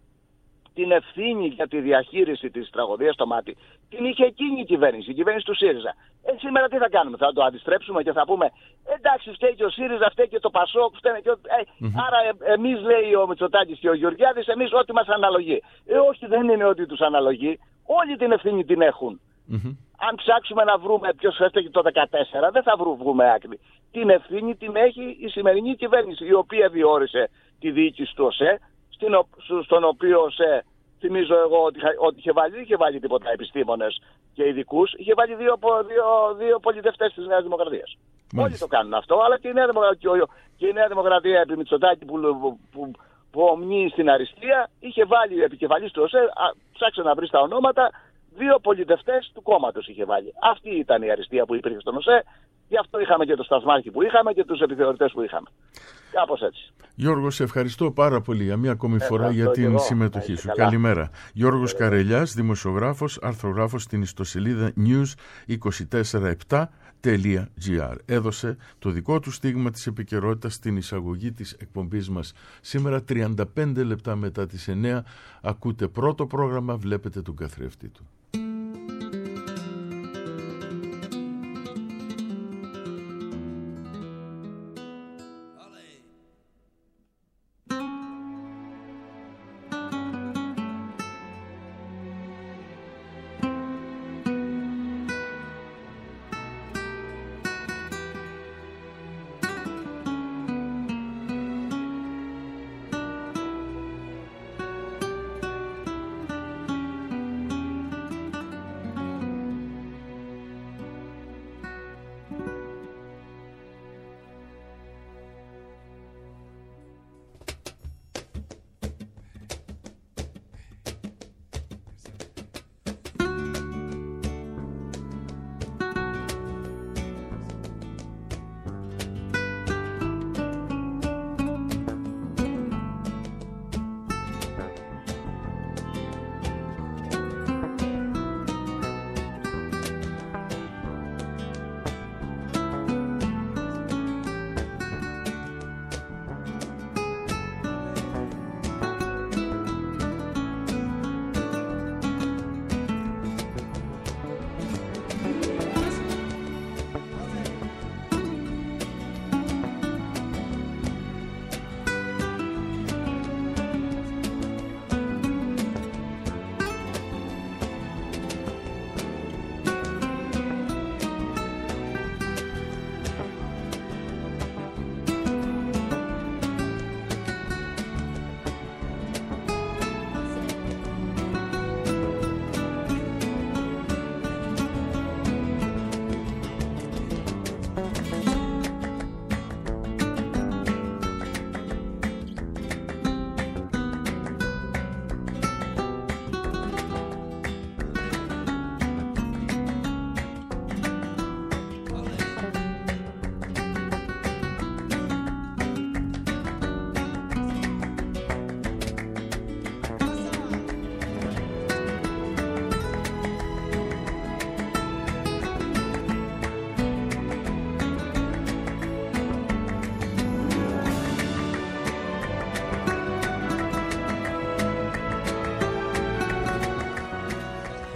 την ευθύνη για τη διαχείριση της τραγωδίας στο μάτι την είχε εκείνη η κυβέρνηση, η κυβέρνηση του ΣΥΡΙΖΑ. Ε, σήμερα τι θα κάνουμε, θα το αντιστρέψουμε και θα πούμε εντάξει, φταίει και ο ΣΥΡΙΖΑ, φταίει και το ΠΑΣΟΚ, φταίει και ο... ε, mm-hmm. Άρα ε, εμείς, λέει ο Μητσοτάκης και ο Γεωργιάδης, εμείς ό,τι μας αναλογεί. Ε, όχι, δεν είναι ότι τους αναλογεί. Όλοι την ευθύνη την έχουν. Mm-hmm. Αν ψάξουμε να βρούμε ποιος έφταιγε το δεκατέσσερα, δεν θα βρούμε άκρη. Την ευθύνη την έχει η σημερινή κυβέρνηση, η οποία διόρισε τη διοίκηση του ΟΣΕ, στον οποίο ΟΣΕ, θυμίζω εγώ ότι, ότι είχε βάλει, είχε βάλει τίποτα επιστήμονες και ειδικούς, είχε βάλει δύο, δύο, δύο πολιτευτές της Νέας Δημοκρατίας. Όλοι το κάνουν αυτό, αλλά και η Νέα Δημοκρατία, και η Νέα Δημοκρατία επί Μητσοτάκη που, που, που, που ομνύει στην αριστεία, είχε βάλει επικεφαλής του ΟΣΕ, ψάξε να βρει τα ονόματα, δύο πολιτευτές του κόμματος είχε βάλει. Αυτή ήταν η αριστεία που υπήρχε στον ΟΣΕ. Γι' αυτό είχαμε και το σταθμάρχη που είχαμε και τους επιθεωρητές που είχαμε. Κάπως έτσι. Γιώργο, σε ευχαριστώ πάρα πολύ για μία ακόμη φορά για την εγώ. συμμετοχή σου. Καλά. Καλημέρα. Γιώργος Καρελιάς, δημοσιογράφος, αρθρογράφος στην ιστοσελίδα news δύο τέσσερα επτά τελεία gr. Έδωσε το δικό του στίγμα της επικαιρότητας στην εισαγωγή της εκπομπής μας. Σήμερα τριάντα πέντε λεπτά μετά τις εννέα ακούτε πρώτο πρόγραμμα, βλέπετε τον καθρέφτη του.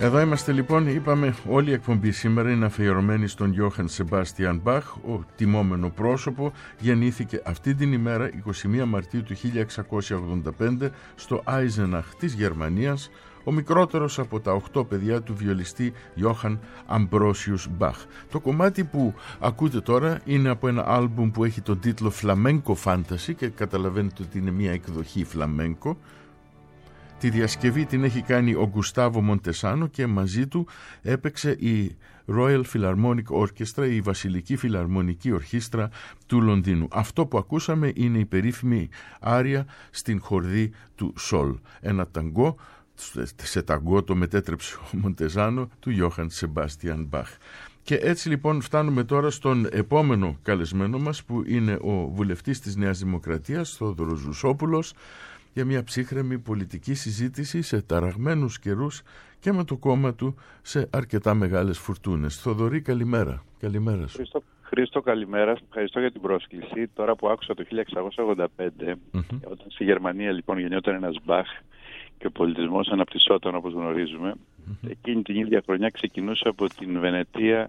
Εδώ είμαστε λοιπόν, είπαμε όλη η εκπομπή σήμερα είναι αφιερωμένη στον Γιώχαν Σεμπάστιαν Μπαχ. Ο τιμόμενο πρόσωπο γεννήθηκε αυτή την ημέρα εικοστή πρώτη Μαρτίου του χίλια εξακόσια ογδόντα πέντε στο Άιζεναχ της Γερμανίας, ο μικρότερος από τα οκτώ παιδιά του βιολιστή Γιώχαν Αμπρόσιους Μπαχ. Το κομμάτι που ακούτε τώρα είναι από ένα άλμπουμ που έχει τον τίτλο Flamenco Fantasy και καταλαβαίνετε ότι είναι μια εκδοχή φλαμέγκο. Τη διασκευή την έχει κάνει ο Γκουστάβο Μοντεσάνο και μαζί του έπαιξε η Royal Philharmonic Orchestra, η Βασιλική Φιλαρμονική Ορχήστρα του Λονδίνου. Αυτό που ακούσαμε είναι η περίφημη άρια στην χορδή του Σολ. Ένα ταγκό, σε ταγκό το μετέτρεψε ο Μοντεζάνο, του Γιώχαν Σεμπάστιαν Μπαχ. Και έτσι λοιπόν φτάνουμε τώρα στον επόμενο καλεσμένο μας, που είναι ο βουλευτής της Νέας Δημοκρατίας, Θόδωρος Ζουσόπουλος, για μια ψύχρεμη πολιτική συζήτηση σε ταραγμένους καιρούς και με το κόμμα του σε αρκετά μεγάλες φουρτούνες. Θοδωρή, καλημέρα. Καλημέρα σου. Χρήστο, Χρήστο, καλημέρα. Ευχαριστώ για την πρόσκληση. Τώρα που άκουσα το χίλια εξακόσια ογδόντα πέντε, mm-hmm. όταν στη Γερμανία λοιπόν γεννιόταν ένας Μπαχ και ο πολιτισμός αναπτυσσόταν όπως γνωρίζουμε, mm-hmm. εκείνη την ίδια χρονιά ξεκινούσε από την Βενετία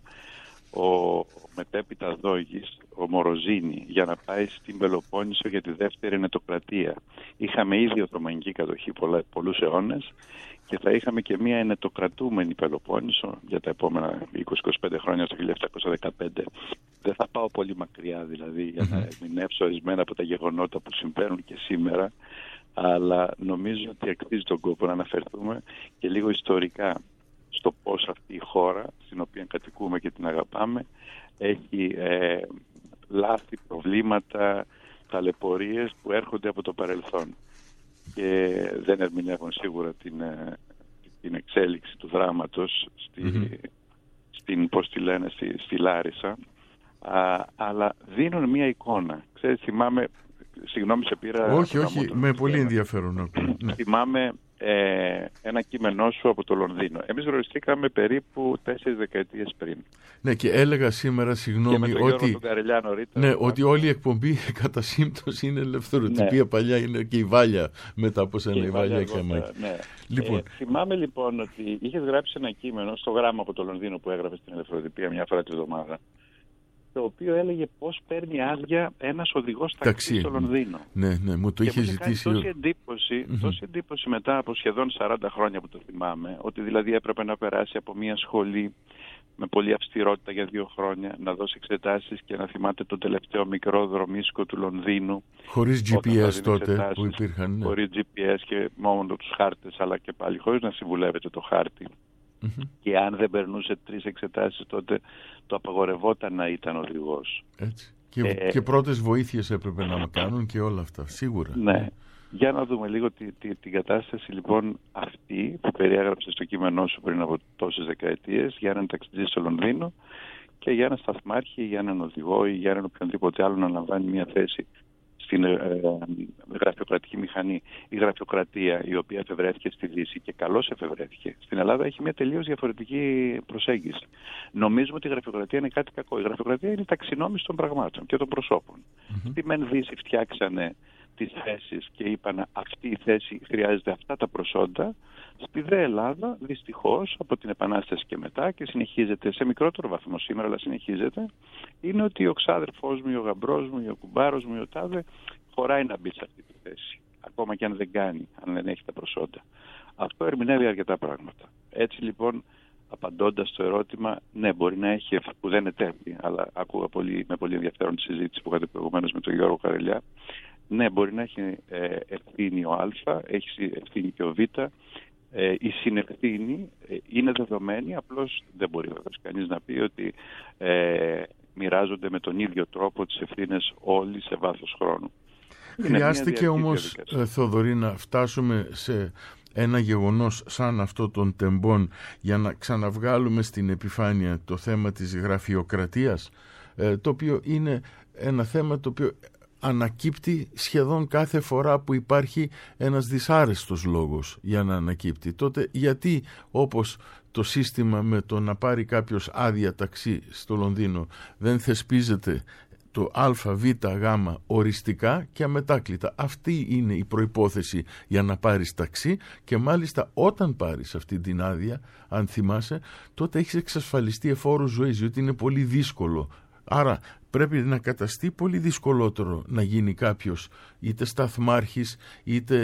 ο μετέπειτα Δόγης, ο Μοροζίνη, για να πάει στην Πελοπόννησο για τη δεύτερη ενετοκρατία. Είχαμε ήδη οθωμανική κατοχή πολλά, πολλούς αιώνες και θα είχαμε και μια ενετοκρατούμενη Πελοπόννησο για τα επόμενα είκοσι με είκοσι πέντε χρόνια, στο χίλια επτακόσια δεκαπέντε. Δεν θα πάω πολύ μακριά δηλαδή για να ερμηνεύσω ορισμένα από τα γεγονότα που συμβαίνουν και σήμερα, αλλά νομίζω ότι αξίζει τον κόπο να αναφερθούμε και λίγο ιστορικά στο πώς αυτή η χώρα, στην οποία κατοικούμε και την αγαπάμε, έχει ε, λάθη, προβλήματα, ταλαιπωρίες που έρχονται από το παρελθόν και δεν ερμηνεύουν σίγουρα την, ε, την εξέλιξη του δράματος στη, mm-hmm. στην, πώς τη λένε, στη, στη Λάρισα, α, αλλά δίνουν μια εικόνα. Ξέρεις, θυμάμαι, συγγνώμη σε πήρα... Όχι, όχι, με πολύ ενδιαφέρον. Ναι. Θυμάμαι Ε, ένα κείμενό σου από το Λονδίνο. Εμείς γνωριστήκαμε περίπου τέσσερις δεκαετίες πριν. Ναι, και έλεγα σήμερα, συγγνώμη, ότι, νωρίτερα, ναι, ότι όλη η εκπομπή κατά σύμπτωση είναι ελευθεροτυπία. Ναι. Παλιά είναι και η Βάλια, μετά από σένα η Βάλια και αμάκι. Ναι. Λοιπόν. Ε, θυμάμαι λοιπόν ότι είχες γράψει ένα κείμενο στο γράμμα από το Λονδίνο που έγραφε στην ελευθεροτυπία μια φορά τη εβδομάδα, το οποίο έλεγε πώς παίρνει άδεια ένας οδηγός ταξί στο Λονδίνο. Ναι, ναι, μου το και είχε μου ζητήσει. Τόση εντύπωση, mm-hmm. τόση εντύπωση μετά από σχεδόν σαράντα χρόνια που το θυμάμαι, ότι δηλαδή έπρεπε να περάσει από μια σχολή με πολλή αυστηρότητα για δύο χρόνια, να δώσει εξετάσεις και να θυμάται το τελευταίο μικρό δρομίσκο του Λονδίνου. Χωρίς τζι πι ες τότε που υπήρχαν. Ναι. Χωρίς τζι πι ες και μόνο τους χάρτες, αλλά και πάλι χωρίς να συμβουλεύεται το χάρτη. Mm-hmm. Και αν δεν περνούσε τρεις εξετάσεις, τότε το απαγορευόταν να ήταν οδηγός. Έτσι. Και, ε, και πρώτες βοήθειες έπρεπε να κάνουν και όλα αυτά, σίγουρα. Ναι. Για να δούμε λίγο τη, τη, την κατάσταση λοιπόν αυτή που περιέγραψε στο κείμενό σου πριν από τόσες δεκαετίες για έναν ταξιτζή στο Λονδίνο και για έναν σταθμάρχη, για έναν οδηγό ή για έναν οποιονδήποτε άλλο να λαμβάνει μια θέση στην ε, ε, γραφειοκρατική μηχανή. Η γραφειοκρατία, η οποία εφευρέθηκε στη Δύση και καλώς εφευρέθηκε, στην Ελλάδα έχει μια τελείως διαφορετική προσέγγιση. Νομίζουμε ότι η γραφειοκρατία είναι κάτι κακό. Η γραφειοκρατία είναι η ταξινόμηση των πραγμάτων και των προσώπων. Mm-hmm. Στη μεν Δύση φτιάξανε τις θέσεις και είπαν αυτή η θέση χρειάζεται αυτά τα προσόντα. Στη δε Ελλάδα, δυστυχώς, από την Επανάσταση και μετά, και συνεχίζεται σε μικρότερο βαθμό σήμερα, αλλά συνεχίζεται, είναι ότι ο ξάδερφός μου, ο γαμπρός μου, ο κουμπάρος μου, ο τάδε, χωράει να μπει σε αυτή τη θέση. Ακόμα και αν δεν κάνει, αν δεν έχει τα προσόντα. Αυτό ερμηνεύει αρκετά πράγματα. Έτσι λοιπόν, απαντώντας στο ερώτημα, ναι, μπορεί να έχει, που δεν είναι τέχνη, αλλά άκουγα πολύ, με πολύ ενδιαφέρον τη συζήτηση που είχατε προηγουμένως με τον Γιώργο Καρελιά. Ναι, μπορεί να έχει ε, ευθύνη ο Α, έχει ευθύνη και ο Β. Ε, η συνευθύνη ε, είναι δεδομένη, απλώς δεν μπορεί βέβαια κανείς να πει ότι ε, μοιράζονται με τον ίδιο τρόπο τις ευθύνες όλοι σε βάθος χρόνου. Χρειάστηκε όμως, Θοδωρή, να φτάσουμε σε ένα γεγονός σαν αυτό των τεμπών για να ξαναβγάλουμε στην επιφάνεια το θέμα της γραφειοκρατίας, ε, το οποίο είναι ένα θέμα το οποίο ανακύπτει σχεδόν κάθε φορά που υπάρχει ένας δυσάρεστος λόγος για να ανακύπτει. Τότε γιατί, όπως το σύστημα με το να πάρει κάποιος άδεια ταξί στο Λονδίνο δεν θεσπίζεται το α, β, γ οριστικά και αμετάκλητα. Αυτή είναι η προϋπόθεση για να πάρεις ταξί, και μάλιστα όταν πάρεις αυτή την άδεια, αν θυμάσαι, τότε έχεις εξασφαλιστεί εφόρου ζωής, διότι είναι πολύ δύσκολο. Άρα πρέπει να καταστεί πολύ δυσκολότερο να γίνει κάποιος είτε σταθμάρχης, είτε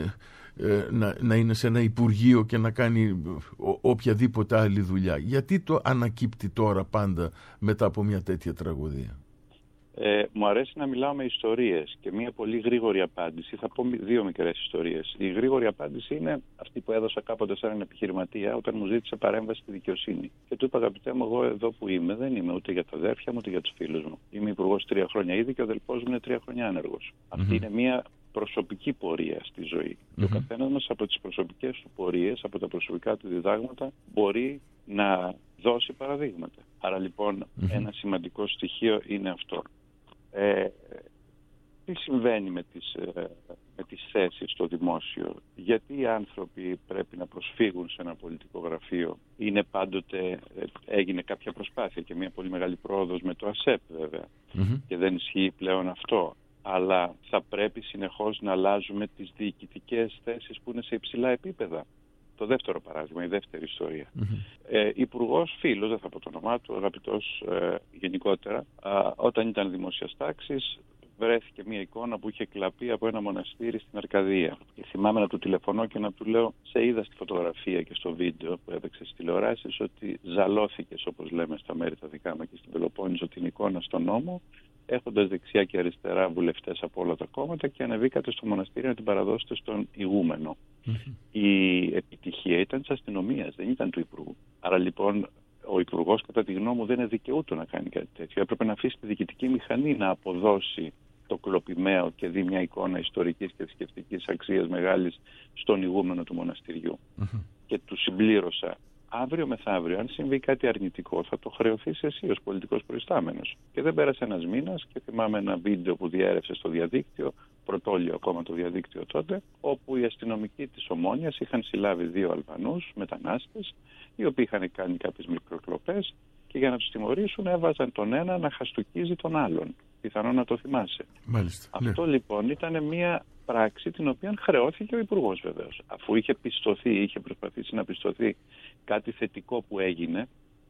ε, να, να είναι σε ένα υπουργείο και να κάνει ο, οποιαδήποτε άλλη δουλειά. Γιατί το ανακύπτει τώρα πάντα μετά από μια τέτοια τραγωδία? Ε, μου αρέσει να μιλάω με ιστορίες, και μια πολύ γρήγορη απάντηση, θα πω δύο μικρές ιστορίες. Η γρήγορη απάντηση είναι αυτή που έδωσα κάποτε σε έναν επιχειρηματία όταν μου ζήτησε παρέμβαση στη δικαιοσύνη. Και του είπα, αγαπητέ μου, εγώ εδώ που είμαι δεν είμαι ούτε για τα αδέρφια μου ούτε για τους φίλους μου. Είμαι υπουργός τρία χρόνια ήδη και ο αδελφός μου είναι τρία χρόνια άνεργος. Mm-hmm. Αυτή είναι μια προσωπική πορεία στη ζωή. Mm-hmm. Και ο καθένας μας από τις προσωπικές του πορείες, από τα προσωπικά του διδάγματα, μπορεί να δώσει παραδείγματα. Άρα λοιπόν mm-hmm. ένα σημαντικό στοιχείο είναι αυτό. Ε, τι συμβαίνει με τις, ε, με τις θέσεις στο δημόσιο? Γιατί οι άνθρωποι πρέπει να προσφύγουν σε ένα πολιτικό γραφείο? Είναι πάντοτε, ε, έγινε κάποια προσπάθεια και μια πολύ μεγάλη πρόοδος με το ΑΣΕΠ βέβαια, mm-hmm. και δεν ισχύει πλέον αυτό. Αλλά θα πρέπει συνεχώς να αλλάζουμε τις διοικητικές θέσεις που είναι σε υψηλά επίπεδα. Το δεύτερο παράδειγμα, η δεύτερη ιστορία. Mm-hmm. Ε, υπουργός, φίλος, δεν θα πω το όνομά του, αγαπητός ε, γενικότερα, α, όταν ήταν δημόσιας τάξης, βρέθηκε μια εικόνα που είχε κλαπεί από ένα μοναστήρι στην Αρκαδία. Και θυμάμαι να του τηλεφωνώ και να του λέω, σε είδα στη φωτογραφία και στο βίντεο που έπαιξε στις τηλεοράσεις, ότι ζαλώθηκες, όπως λέμε στα μέρη τα δικά μου και στην Πελοπόννησο, την εικόνα στον νόμο, έχοντας δεξιά και αριστερά βουλευτές από όλα τα κόμματα, και ανεβήκατε στο μοναστήρι να την παραδώσετε στον ηγούμενο. Mm-hmm. Η επιτυχία ήταν της αστυνομίας, δεν ήταν του υπουργού. Άρα λοιπόν ο υπουργός, κατά τη γνώμη μου, δεν είναι δικαιούτο να κάνει κάτι τέτοιο. Έπρεπε να αφήσει τη διοικητική μηχανή να αποδώσει το κλοπημαίο και δει μια εικόνα ιστορικής και θρησκευτικής αξίας μεγάλης στον ηγούμενο του μοναστηριού. Mm-hmm. Και του συμπλήρωσα, αύριο μεθαύριο, αν συμβεί κάτι αρνητικό, θα το χρεωθείς εσύ ως πολιτικός προϊστάμενος. Και δεν πέρασε ένας μήνας και θυμάμαι ένα βίντεο που διέρευσε στο διαδίκτυο, πρωτόλιο ακόμα το διαδίκτυο τότε, όπου οι αστυνομικοί της Ομόνοιας είχαν συλλάβει δύο Αλβανούς μετανάστες, οι οποίοι είχαν κάνει κάποιες μικροκλοπές, και για να τους τιμωρήσουν έβαζαν τον ένα να χαστουκίζει τον άλλον. Πιθανόν να το θυμάσαι. Μάλιστα, αυτό ναι. λοιπόν ήταν μια πράξη την οποία χρεώθηκε ο υπουργός βεβαίως. Αφού είχε πιστωθεί, είχε προσπαθήσει να πιστωθεί κάτι θετικό που έγινε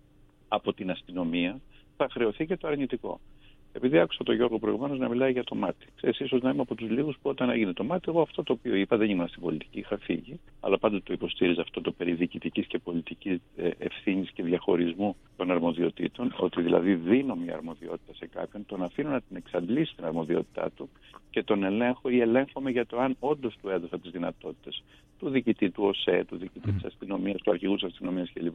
από την αστυνομία, θα χρεωθεί και το αρνητικό. Επειδή άκουσα τον Γιώργο προηγουμένως να μιλάει για το μάτι. Ξέρεις, ίσως να είμαι από τους λίγους που όταν έγινε το μάτι, εγώ αυτό το οποίο είπα, δεν ήμουν στην πολιτική, είχα φύγει, αλλά πάντοτε το υποστήριζα αυτό το περί διοικητικής και πολιτικής ευθύνης και διαχωρισμού των αρμοδιοτήτων, ότι δηλαδή δίνω μια αρμοδιότητα σε κάποιον, τον αφήνω να την εξαντλήσει την αρμοδιότητά του και τον ελέγχω ή ελέγχομαι για το αν όντως του έδωσα τις δυνατότητες του διοικητή του ΟΣΕ, του διοικητή mm. της αστυνομίας, του αρχηγού της αστυνομίας κλπ.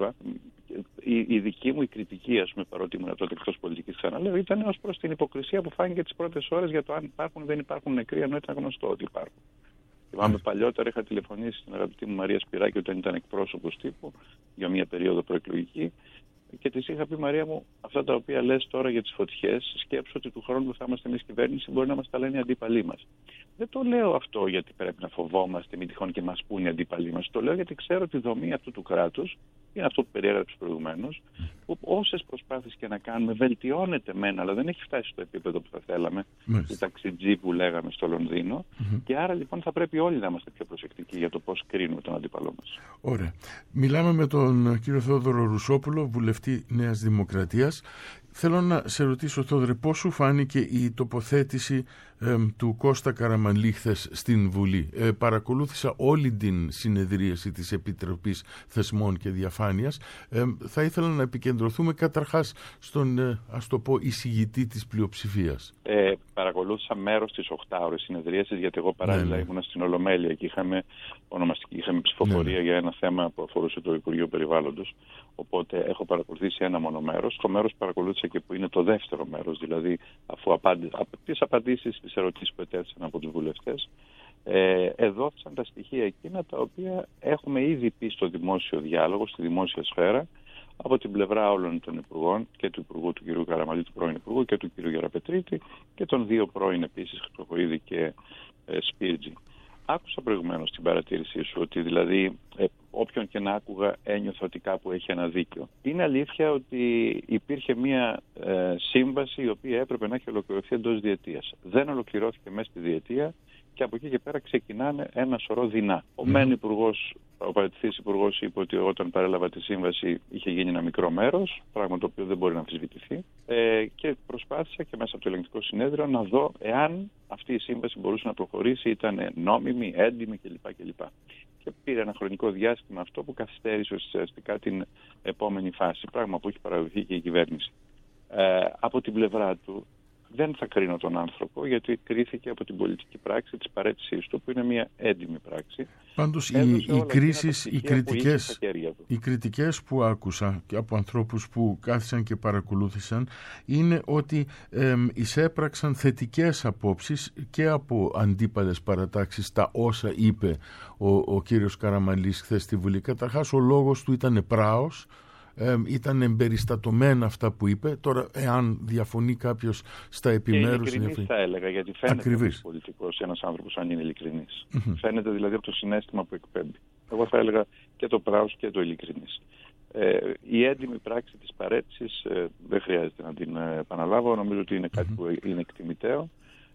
Η, η δική μου η κριτική, ας πούμε, παρότι ήμουν τότε εκτός πολιτικής, ξαναλέω, ήταν ως προς την υποκρισία που φάνηκε τις πρώτες ώρες για το αν υπάρχουν ή δεν υπάρχουν νεκροί, ενώ ήταν γνωστό ότι υπάρχουν. Θυμάμαι παλιότερα είχα τηλεφωνήσει στην αγαπητή μου Μαρία Σπυράκη όταν ήταν εκπρόσωπος τύπου για μια περίοδο προεκλογική και της είχα πει, Μαρία μου, αυτά τα οποία λες τώρα για τις φωτιές, σκέψου ότι του χρόνου που θα είμαστε εμείς κυβέρνηση μπορεί να μας τα λένε οι αντίπαλοι μας. Δεν το λέω αυτό γιατί πρέπει να φοβόμαστε, μην τυχόν και μας πούνε οι αντίπαλοι μας. Το λέω γιατί ξέρω τη δομή αυτού του κράτους, είναι αυτό που περιέγραψε προηγουμένως, που όσες προσπάθειες και να κάνουμε βελτιώνεται μεν, αλλά δεν έχει φτάσει στο επίπεδο που θα θέλαμε, η ταξιτζή που λέγαμε στο Λονδίνο. Mm-hmm. Και άρα λοιπόν θα πρέπει όλοι να είμαστε πιο προσεκτικοί για το πώς κρίνουμε τον αντίπαλό μας. Ωραία. Μιλάμε με τον κύριο Θόδωρο Ρουσόπουλο, βουλευτή Νέας Δημοκρατίας. Θέλω να σε ρωτήσω, Θόδωρε, πώς σου φάνηκε η τοποθέτηση ε, του Κώστα Καραμανλή χθες στην Βουλή? Ε, παρακολούθησα όλη την συνεδρίαση της Επιτροπής Θεσμών και Διαφάνειας. Ε, θα ήθελα να επικεντρωθούμε καταρχάς στον, ε, ας το πω, εισηγητή της πλειοψηφίας. Ε, παρακολούθησα μέρος της οκτάωρης συνεδρίασης, γιατί εγώ παράλληλα ναι, ναι. ήμουν στην Ολομέλεια και είχαμε, ονομαστική, είχαμε ψηφοφορία ναι, ναι. για ένα θέμα που αφορούσε το Υπουργείο Περιβάλλοντος. Οπότε έχω παρακολουθήσει ένα μόνο μέρος. Το μέρος παρακολούθησα και που είναι το δεύτερο μέρος, δηλαδή αφού απάντη, από τις απαντήσεις στις ερωτήσεις που ετέθησαν από τους βουλευτές, ε, εδόθησαν τα στοιχεία εκείνα τα οποία έχουμε ήδη πει στο δημόσιο διάλογο, στη δημόσια σφαίρα, από την πλευρά όλων των υπουργών, και του Υπουργού του κ. Καραμανλή, του πρώην Υπουργού, και του κ. Γεραπετρίτη, και των δύο πρώην επίσης, Χριστοχοΐδη και ε, Σπίρτζη. άκουσα προηγουμένως την παρατήρησή σου ότι δηλαδή ε, όποιον και να άκουγα ένιωθα ότι κάπου έχει ένα δίκιο. Είναι αλήθεια ότι υπήρχε μια ε, σύμβαση η οποία έπρεπε να έχει ολοκληρωθεί εντός διετίας. Δεν ολοκληρώθηκε μέσα στη διετία και από εκεί και πέρα ξεκινάνε ένα σωρό δεινά. Ο mm. μεν υπουργός, ο παραιτηθής υπουργός είπε ότι όταν παρέλαβα τη σύμβαση είχε γίνει ένα μικρό μέρος, πράγμα το οποίο δεν μπορεί να αμφισβητηθεί. Ε, και προσπάθησα και μέσα από το ελεγκτικό συνέδριο να δω εάν αυτή η σύμβαση μπορούσε να προχωρήσει, ήταν νόμιμη, έντιμη κλπ. κλπ. Και πήρε ένα χρονικό διάστημα αυτό που καθυστέρησε ουσιαστικά την επόμενη φάση, πράγμα που έχει παραδοθεί και η κυβέρνηση. Ε, από την πλευρά του, δεν θα κρίνω τον άνθρωπο, γιατί κρίθηκε από την πολιτική πράξη της παραίτησής του, που είναι μια έντιμη πράξη. Πάντως οι, οι κρίσεις, οι κριτικές, οι κριτικές που άκουσα και από ανθρώπους που κάθισαν και παρακολούθησαν είναι ότι ε, εισέπραξαν θετικές απόψεις και από αντίπαλες παρατάξεις τα όσα είπε ο, ο κύριος Καραμανλής χθες στη Βουλή. Καταρχάς ο λόγος του ήταν πράος. Ε, ήταν εμπεριστατωμένα αυτά που είπε. Τώρα, εάν διαφωνεί κάποιος στα επιμέρους... Και ειλικρινής θα έλεγα, γιατί φαίνεται ένας πολιτικός, ένας άνθρωπος, αν είναι ειλικρινής. Mm-hmm. Φαίνεται δηλαδή από το συναίσθημα που εκπέμπει. Εγώ θα έλεγα και το πράος και το ειλικρινής. Ε, η έντιμη πράξη της παραίτησης ε, δεν χρειάζεται να την επαναλάβω. Νομίζω ότι είναι κάτι mm-hmm. που είναι εκτιμητέο.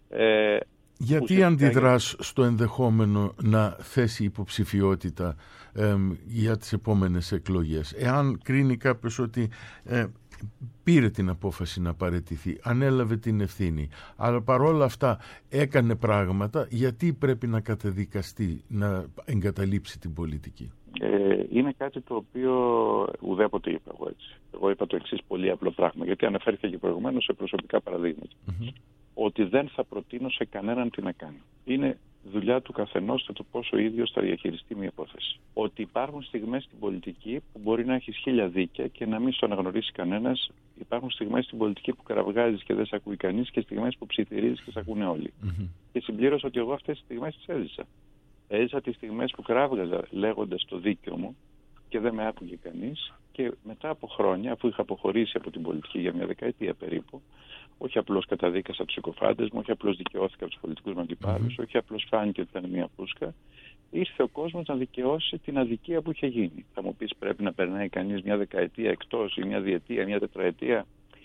Ε, Γιατί αντιδράς στο ενδεχόμενο να θέσει υποψηφιότητα ε, για τις επόμενες εκλογές? Εάν κρίνει κάποιος ότι ε, πήρε την απόφαση να παραιτηθεί, ανέλαβε την ευθύνη, αλλά παρόλα αυτά έκανε πράγματα, γιατί πρέπει να καταδικαστεί να εγκαταλείψει την πολιτική? Ε, είναι κάτι το οποίο ουδέποτε είπα εγώ έτσι. Εγώ είπα το εξής πολύ απλό πράγμα, γιατί αναφέρθηκε και προηγουμένως σε προσωπικά παραδείγματα. Mm-hmm. Ότι δεν θα προτείνω σε κανέναν τι να κάνει. Είναι δουλειά του καθενός το πόσο ο ίδιος θα διαχειριστεί μια υπόθεση. Ότι υπάρχουν στιγμές στην πολιτική που μπορεί να έχεις χίλια δίκαια και να μην στο αναγνωρίσει κανένας. Υπάρχουν στιγμές στην πολιτική που κραυγάζεις και δεν σε ακούει κανείς και στιγμές που ψιθυρίζεις και σε ακούνε όλοι. Mm-hmm. Και συμπλήρωσα ότι εγώ αυτές τις στιγμές τις έζησα. Έζησα τις στιγμές που κράβγαζα λέγοντας το δίκαιο μου και δεν με άκουγε κανείς, και μετά από χρόνια, αφού είχα αποχωρήσει από την πολιτική για μια δεκαετία περίπου, όχι απλώς καταδίκασα τους συκοφάντες μου, όχι απλώς δικαιώθηκα από τους πολιτικούς μου αντιπάλους, mm-hmm. όχι απλώς φάνηκε ότι ήταν μια φούσκα, ήρθε ο κόσμος να δικαιώσει την αδικία που είχε γίνει. Θα μου πεις, πρέπει να περνάει κανείς μια δεκαετία εκτός ή μια διετία, μια τετραετία,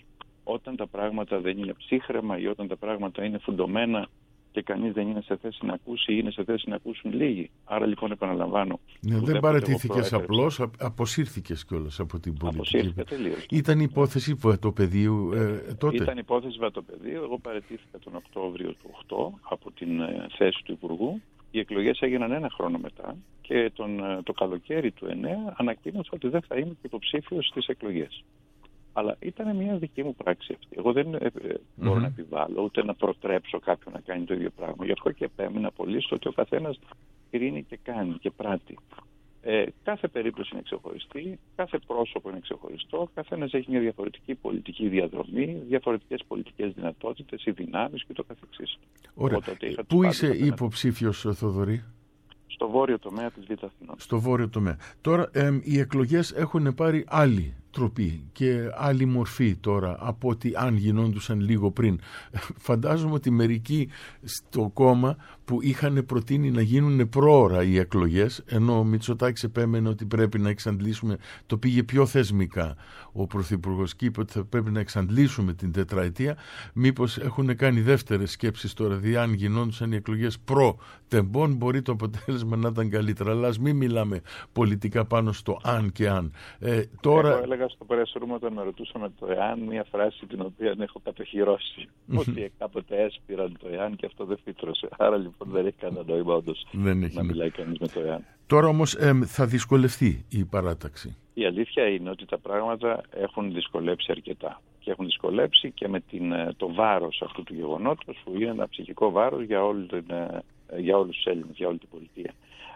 όταν τα πράγματα δεν είναι ψύχρεμα ή όταν τα πράγματα είναι φουντωμένα και κανείς δεν είναι σε θέση να ακούσει ή είναι σε θέση να ακούσουν λίγοι. Άρα λοιπόν επαναλαμβάνω. Ναι, δεν παραιτήθηκες απλώς, αποσύρθηκες κιόλας από την πολιτική. Αποσύρθηκα τελείως. Ήταν υπόθεση βατοπεδίου ε, τότε. Ήταν υπόθεση βατοπεδίου. Εγώ παραιτήθηκα τον Οκτώβριο του οκτώ από την ε, θέση του Υπουργού. Οι εκλογές έγιναν ένα χρόνο μετά και τον, το καλοκαίρι του εννέα ανακοίνωσα ότι δεν θα είμαι υποψήφιος στις εκλογές. Αλλά ήταν μια δική μου πράξη αυτή. Εγώ δεν ε, ε, μπορώ mm-hmm. να επιβάλλω ούτε να προτρέψω κάποιον να κάνει το ίδιο πράγμα. Γι' αυτό και επέμεινα πολύ στο ότι ο καθένας κρίνει και κάνει και πράττει. Ε, κάθε περίπτωση είναι ξεχωριστή, κάθε πρόσωπο είναι ξεχωριστό, καθένας έχει μια διαφορετική πολιτική διαδρομή, διαφορετικές πολιτικές δυνατότητες ή δυνάμεις και το καθεξής. Ωραία. Πού είσαι υποψήφιος, Θοδωρή? Στο βόρειο τομέα της Β' Αθηνών. Στο βόρειο τομέα. Τώρα ε, οι εκλογές έχουν πάρει άλλη τροπή και άλλη μορφή τώρα από ότι αν γινόντουσαν λίγο πριν. Φαντάζομαι ότι μερικοί στο κόμμα που είχαν προτείνει να γίνουν πρόωρα οι εκλογές, ενώ ο Μητσοτάκης επέμενε ότι πρέπει να εξαντλήσουμε, το πήγε πιο θεσμικά ο Πρωθυπουργός και είπε ότι θα πρέπει να εξαντλήσουμε την τετραετία, μήπως έχουν κάνει δεύτερες σκέψεις τώρα, δηλαδή αν γινόντουσαν οι εκλογές προ-τεμπών μπορεί το αποτέλεσμα να ήταν καλύτερα. Αλλά ας μην μιλάμε πολιτικά πάνω στο αν και αν. Ε, τώρα... Εγώ έλεγα στο press room όταν με ρωτούσαμε το εάν, μια φράση την οποία έχω κατοχυρώσει, ότι κάποτε έσπηραν το εάν και αυτό δεν φύτρωσε. Άρα λοιπόν δεν έχει κανένα νόημα όντως να μιλάει κανείς με το εάν. Τώρα όμως ε, θα δυσκολευτεί η παράταξη. Η αλήθεια είναι ότι τα πράγματα έχουν δυσκολέψει αρκετά. Και έχουν δυσκολέψει και με την, το βάρος αυτού του γεγονότος, που είναι ένα ψυχικό βάρος για, όλη την, για όλους τους Έλληνες, για όλη την πολιτεία.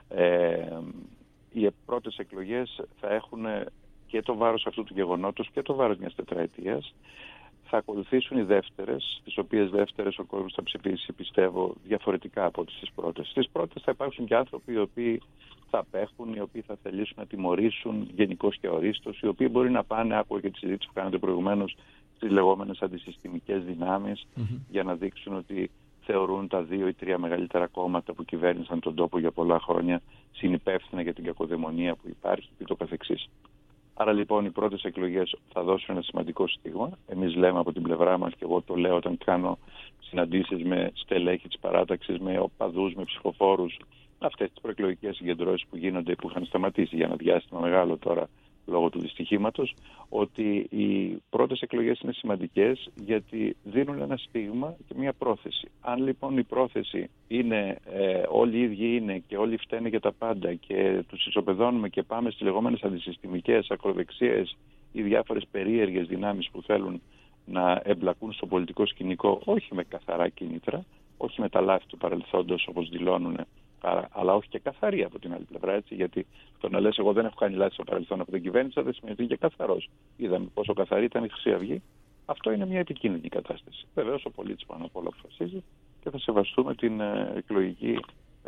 Ε, οι πρώτες εκλογές θα έχουν και το βάρος αυτού του γεγονότος και το βάρος μιας τετραετίας. Θα ακολουθήσουν οι δεύτερες, τις οποίες δεύτερες ο κόσμος θα ψηφίσει, πιστεύω, διαφορετικά από τις πρώτες. Στις πρώτες θα υπάρξουν και άνθρωποι οι οποίοι θα απέχουν, οι οποίοι θα θελήσουν να τιμωρήσουν γενικώς και ορίστως, οι οποίοι μπορεί να πάνε, άκουγα και τη συζήτηση που κάνατε προηγουμένως, στις λεγόμενες αντισυστημικές δυνάμεις, mm-hmm. για να δείξουν ότι θεωρούν τα δύο ή τρία μεγαλύτερα κόμματα που κυβέρνησαν τον τόπο για πολλά χρόνια συνυπεύθυνα για την κακοδαιμονία που υπάρχει και το καθεξής. Άρα λοιπόν οι πρώτες εκλογές θα δώσουν ένα σημαντικό στίγμα. Εμείς λέμε από την πλευρά μας, και εγώ το λέω όταν κάνω συναντήσεις με στελέχη της παράταξης, με οπαδούς, με ψηφοφόρους, αυτές τις προεκλογικές συγκεντρώσεις που γίνονται, που είχαν σταματήσει για ένα διάστημα μεγάλο τώρα λόγω του δυστυχήματος, ότι οι πρώτες εκλογές είναι σημαντικές γιατί δίνουν ένα στίγμα και μια πρόθεση. Αν λοιπόν η πρόθεση είναι ε, όλοι οι ίδιοι είναι και όλοι φταίνε για τα πάντα και τους ισοπεδώνουμε και πάμε στις λεγόμενες αντισυστημικές, ακροδεξίες ή διάφορες περίεργες δυνάμεις που θέλουν να εμπλακούν στο πολιτικό σκηνικό, όχι με καθαρά κίνητρα, όχι με τα λάθη του παρελθόντος όπως δηλώνουν, αλλά όχι και καθαρή από την άλλη πλευρά, έτσι, γιατί το να λες εγώ δεν έχω κάνει λάθη στο παρελθόν από την κυβέρνηση δεν σημαίνει ότι είναι και καθαρός. Είδαμε πόσο καθαρή ήταν η Χρυσή Αυγή. Αυτό είναι μια επικίνδυνη κατάσταση. Βεβαίως ο πολίτης πάνω απ' όλα αποφασίζει και θα σεβαστούμε την εκλογική,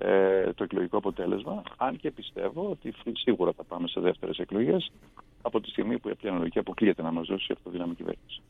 ε, το εκλογικό αποτέλεσμα, αν και πιστεύω ότι σίγουρα θα πάμε σε δεύτερες εκλογές από τη στιγμή που η απλή αναλογική αποκλείεται να μας δώσει αυτοδύναμη κυβέρνηση.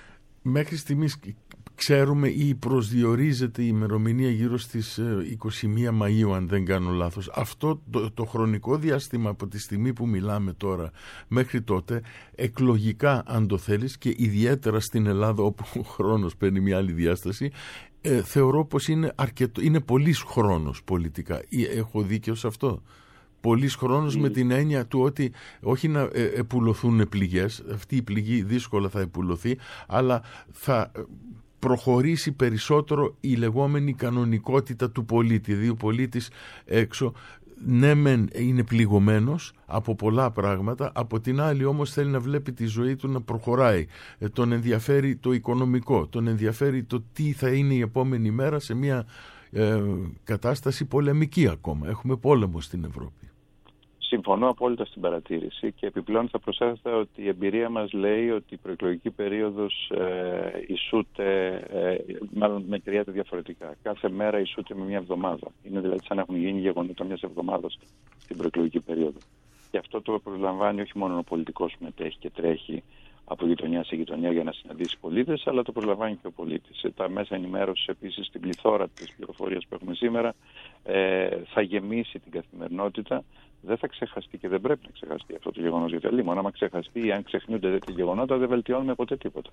Μέχρι στιγμής ξέρουμε ή προσδιορίζεται η ημερομηνία γύρω στις είκοσι μία Μαΐου, αν δεν κάνω λάθος. Αυτό το, το χρονικό διάστημα από τη στιγμή που μιλάμε τώρα μέχρι τότε, εκλογικά αν το θέλεις, και ιδιαίτερα στην Ελλάδα όπου ο χρόνος παίρνει μια άλλη διάσταση, ε, θεωρώ πως είναι, αρκετό, είναι πολύς χρόνος πολιτικά. Έχω δίκιο σε αυτό? Πολύς χρόνος με την έννοια του ότι όχι να επουλωθούν πληγές, αυτή η πληγή δύσκολα θα επουλωθεί, αλλά θα προχωρήσει περισσότερο η λεγόμενη κανονικότητα του πολίτη. Δηλαδή ο πολίτης έξω ναι μεν είναι πληγωμένος από πολλά πράγματα, από την άλλη όμως θέλει να βλέπει τη ζωή του να προχωράει. Ε, τον ενδιαφέρει το οικονομικό, τον ενδιαφέρει το τι θα είναι η επόμενη μέρα σε μια ε, κατάσταση πολεμική ακόμα. Έχουμε πόλεμο στην Ευρώπη. Συμφωνώ απόλυτα στην παρατήρηση και επιπλέον θα προσέθετα ότι η εμπειρία μας λέει ότι η προεκλογική περίοδος ε, ισούται, ε, μάλλον μετριέται διαφορετικά. Κάθε μέρα ισούται με μια εβδομάδα. Είναι δηλαδή σαν να έχουν γίνει γεγονότα μιας εβδομάδας στην προεκλογική περίοδο. Και αυτό το προσλαμβάνει όχι μόνο ο πολιτικός που μετέχει και τρέχει από γειτονιά σε γειτονιά για να συναντήσει πολίτες, αλλά το προσλαμβάνει και ο πολίτης. Τα μέσα ενημέρωσης επίσης, στην πληθώρα της πληροφορίας που έχουμε σήμερα, ε, θα γεμίσει την καθημερινότητα. Δεν θα ξεχαστεί και δεν πρέπει να ξεχαστεί αυτό το γεγονός, γιατί αλλήμον άμα ξεχαστεί ή αν ξεχνιούνται τέτοια γεγονότα δεν βελτιώνουμε ποτέ τίποτα.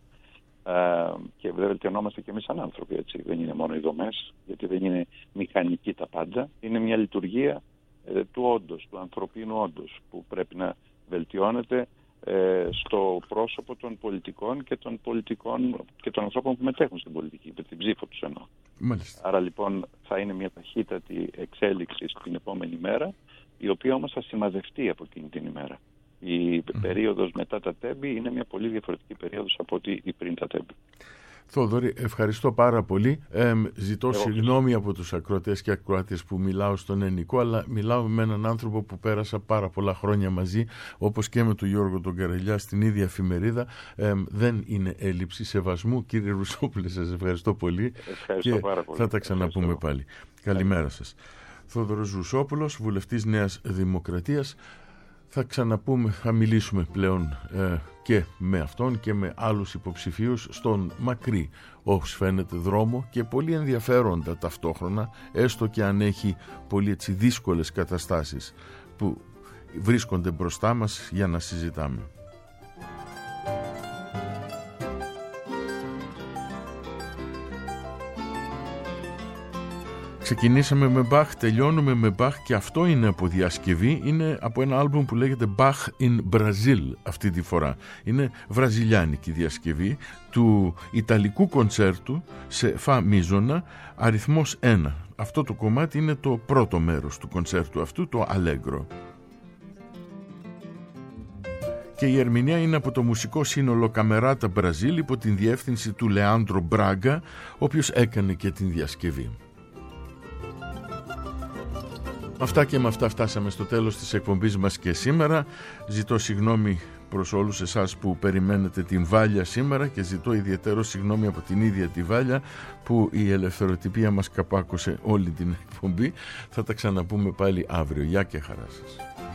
Ε, και δεν βελτιωνόμαστε και εμείς σαν άνθρωποι, έτσι. Δεν είναι μόνο οι δομές, γιατί δεν είναι μηχανική τα πάντα. Είναι μια λειτουργία ε, του όντως, του ανθρωπίνου όντως, που πρέπει να βελτιώνεται ε, στο πρόσωπο των πολιτικών και των πολιτικών και των ανθρώπων που μετέχουν στην πολιτική, με την ψήφο τους εννοώ. Μάλιστα. Άρα λοιπόν θα είναι μια ταχύτατη εξέλιξη στην επόμενη μέρα, η οποία όμως θα σημαδευτεί από εκείνη την ημέρα. Η mm. περίοδος μετά τα τέμπη είναι μια πολύ διαφορετική περίοδος από ό,τι η πριν τα τέμπη. Θόδωρη, ευχαριστώ πάρα πολύ. Ε, ζητώ Εγώ συγγνώμη από τους ακροατές και ακροάτες που μιλάω στον Ενικό, αλλά μιλάω με έναν άνθρωπο που πέρασα πάρα πολλά χρόνια μαζί, όπως και με τον Γιώργο τον Καρελιά στην ίδια εφημερίδα. Ε, δεν είναι έλλειψη σεβασμού. Κύριε Ρουσόπουλε, σας ευχαριστώ πολύ. Ευχαριστώ και πάρα πολύ. Θα τα ξαναπούμε ευχαριστώ. Πάλι. Καλημέρα σας. Θόδωρος Ρουσόπουλος, βουλευτής Νέας Δημοκρατίας. Θα ξαναπούμε, θα μιλήσουμε πλέον ε, και με αυτόν και με άλλους υποψηφίους στον μακρύ, όπως φαίνεται, δρόμο και πολύ ενδιαφέροντα ταυτόχρονα, έστω και αν έχει πολύ έτσι δύσκολες καταστάσεις που βρίσκονται μπροστά μας για να συζητάμε. Ξεκινήσαμε με Bach, τελειώνουμε με Bach και αυτό είναι από διασκευή, είναι από ένα άλμπουμ που λέγεται Bach in Brazil αυτή τη φορά. Είναι βραζιλιάνικη διασκευή του Ιταλικού κοντσέρτου σε φα μίζωνα, αριθμός ένα. Αυτό το κομμάτι είναι το πρώτο μέρος του κοντσέρτου αυτού, το Allegro. Και η ερμηνεία είναι από το μουσικό σύνολο Camerata Brazil υπό την διεύθυνση του Leandro Braga, ο οποίος έκανε και την διασκευή. Αυτά και με αυτά φτάσαμε στο τέλος της εκπομπής μας και σήμερα. Ζητώ συγγνώμη προς όλους εσάς που περιμένετε την Βάλια σήμερα και ζητώ ιδιαίτερο συγγνώμη από την ίδια τη Βάλια που η ελευθεροτυπία μας καπάκωσε όλη την εκπομπή. Θα τα ξαναπούμε πάλι αύριο. Γεια και χαρά σας.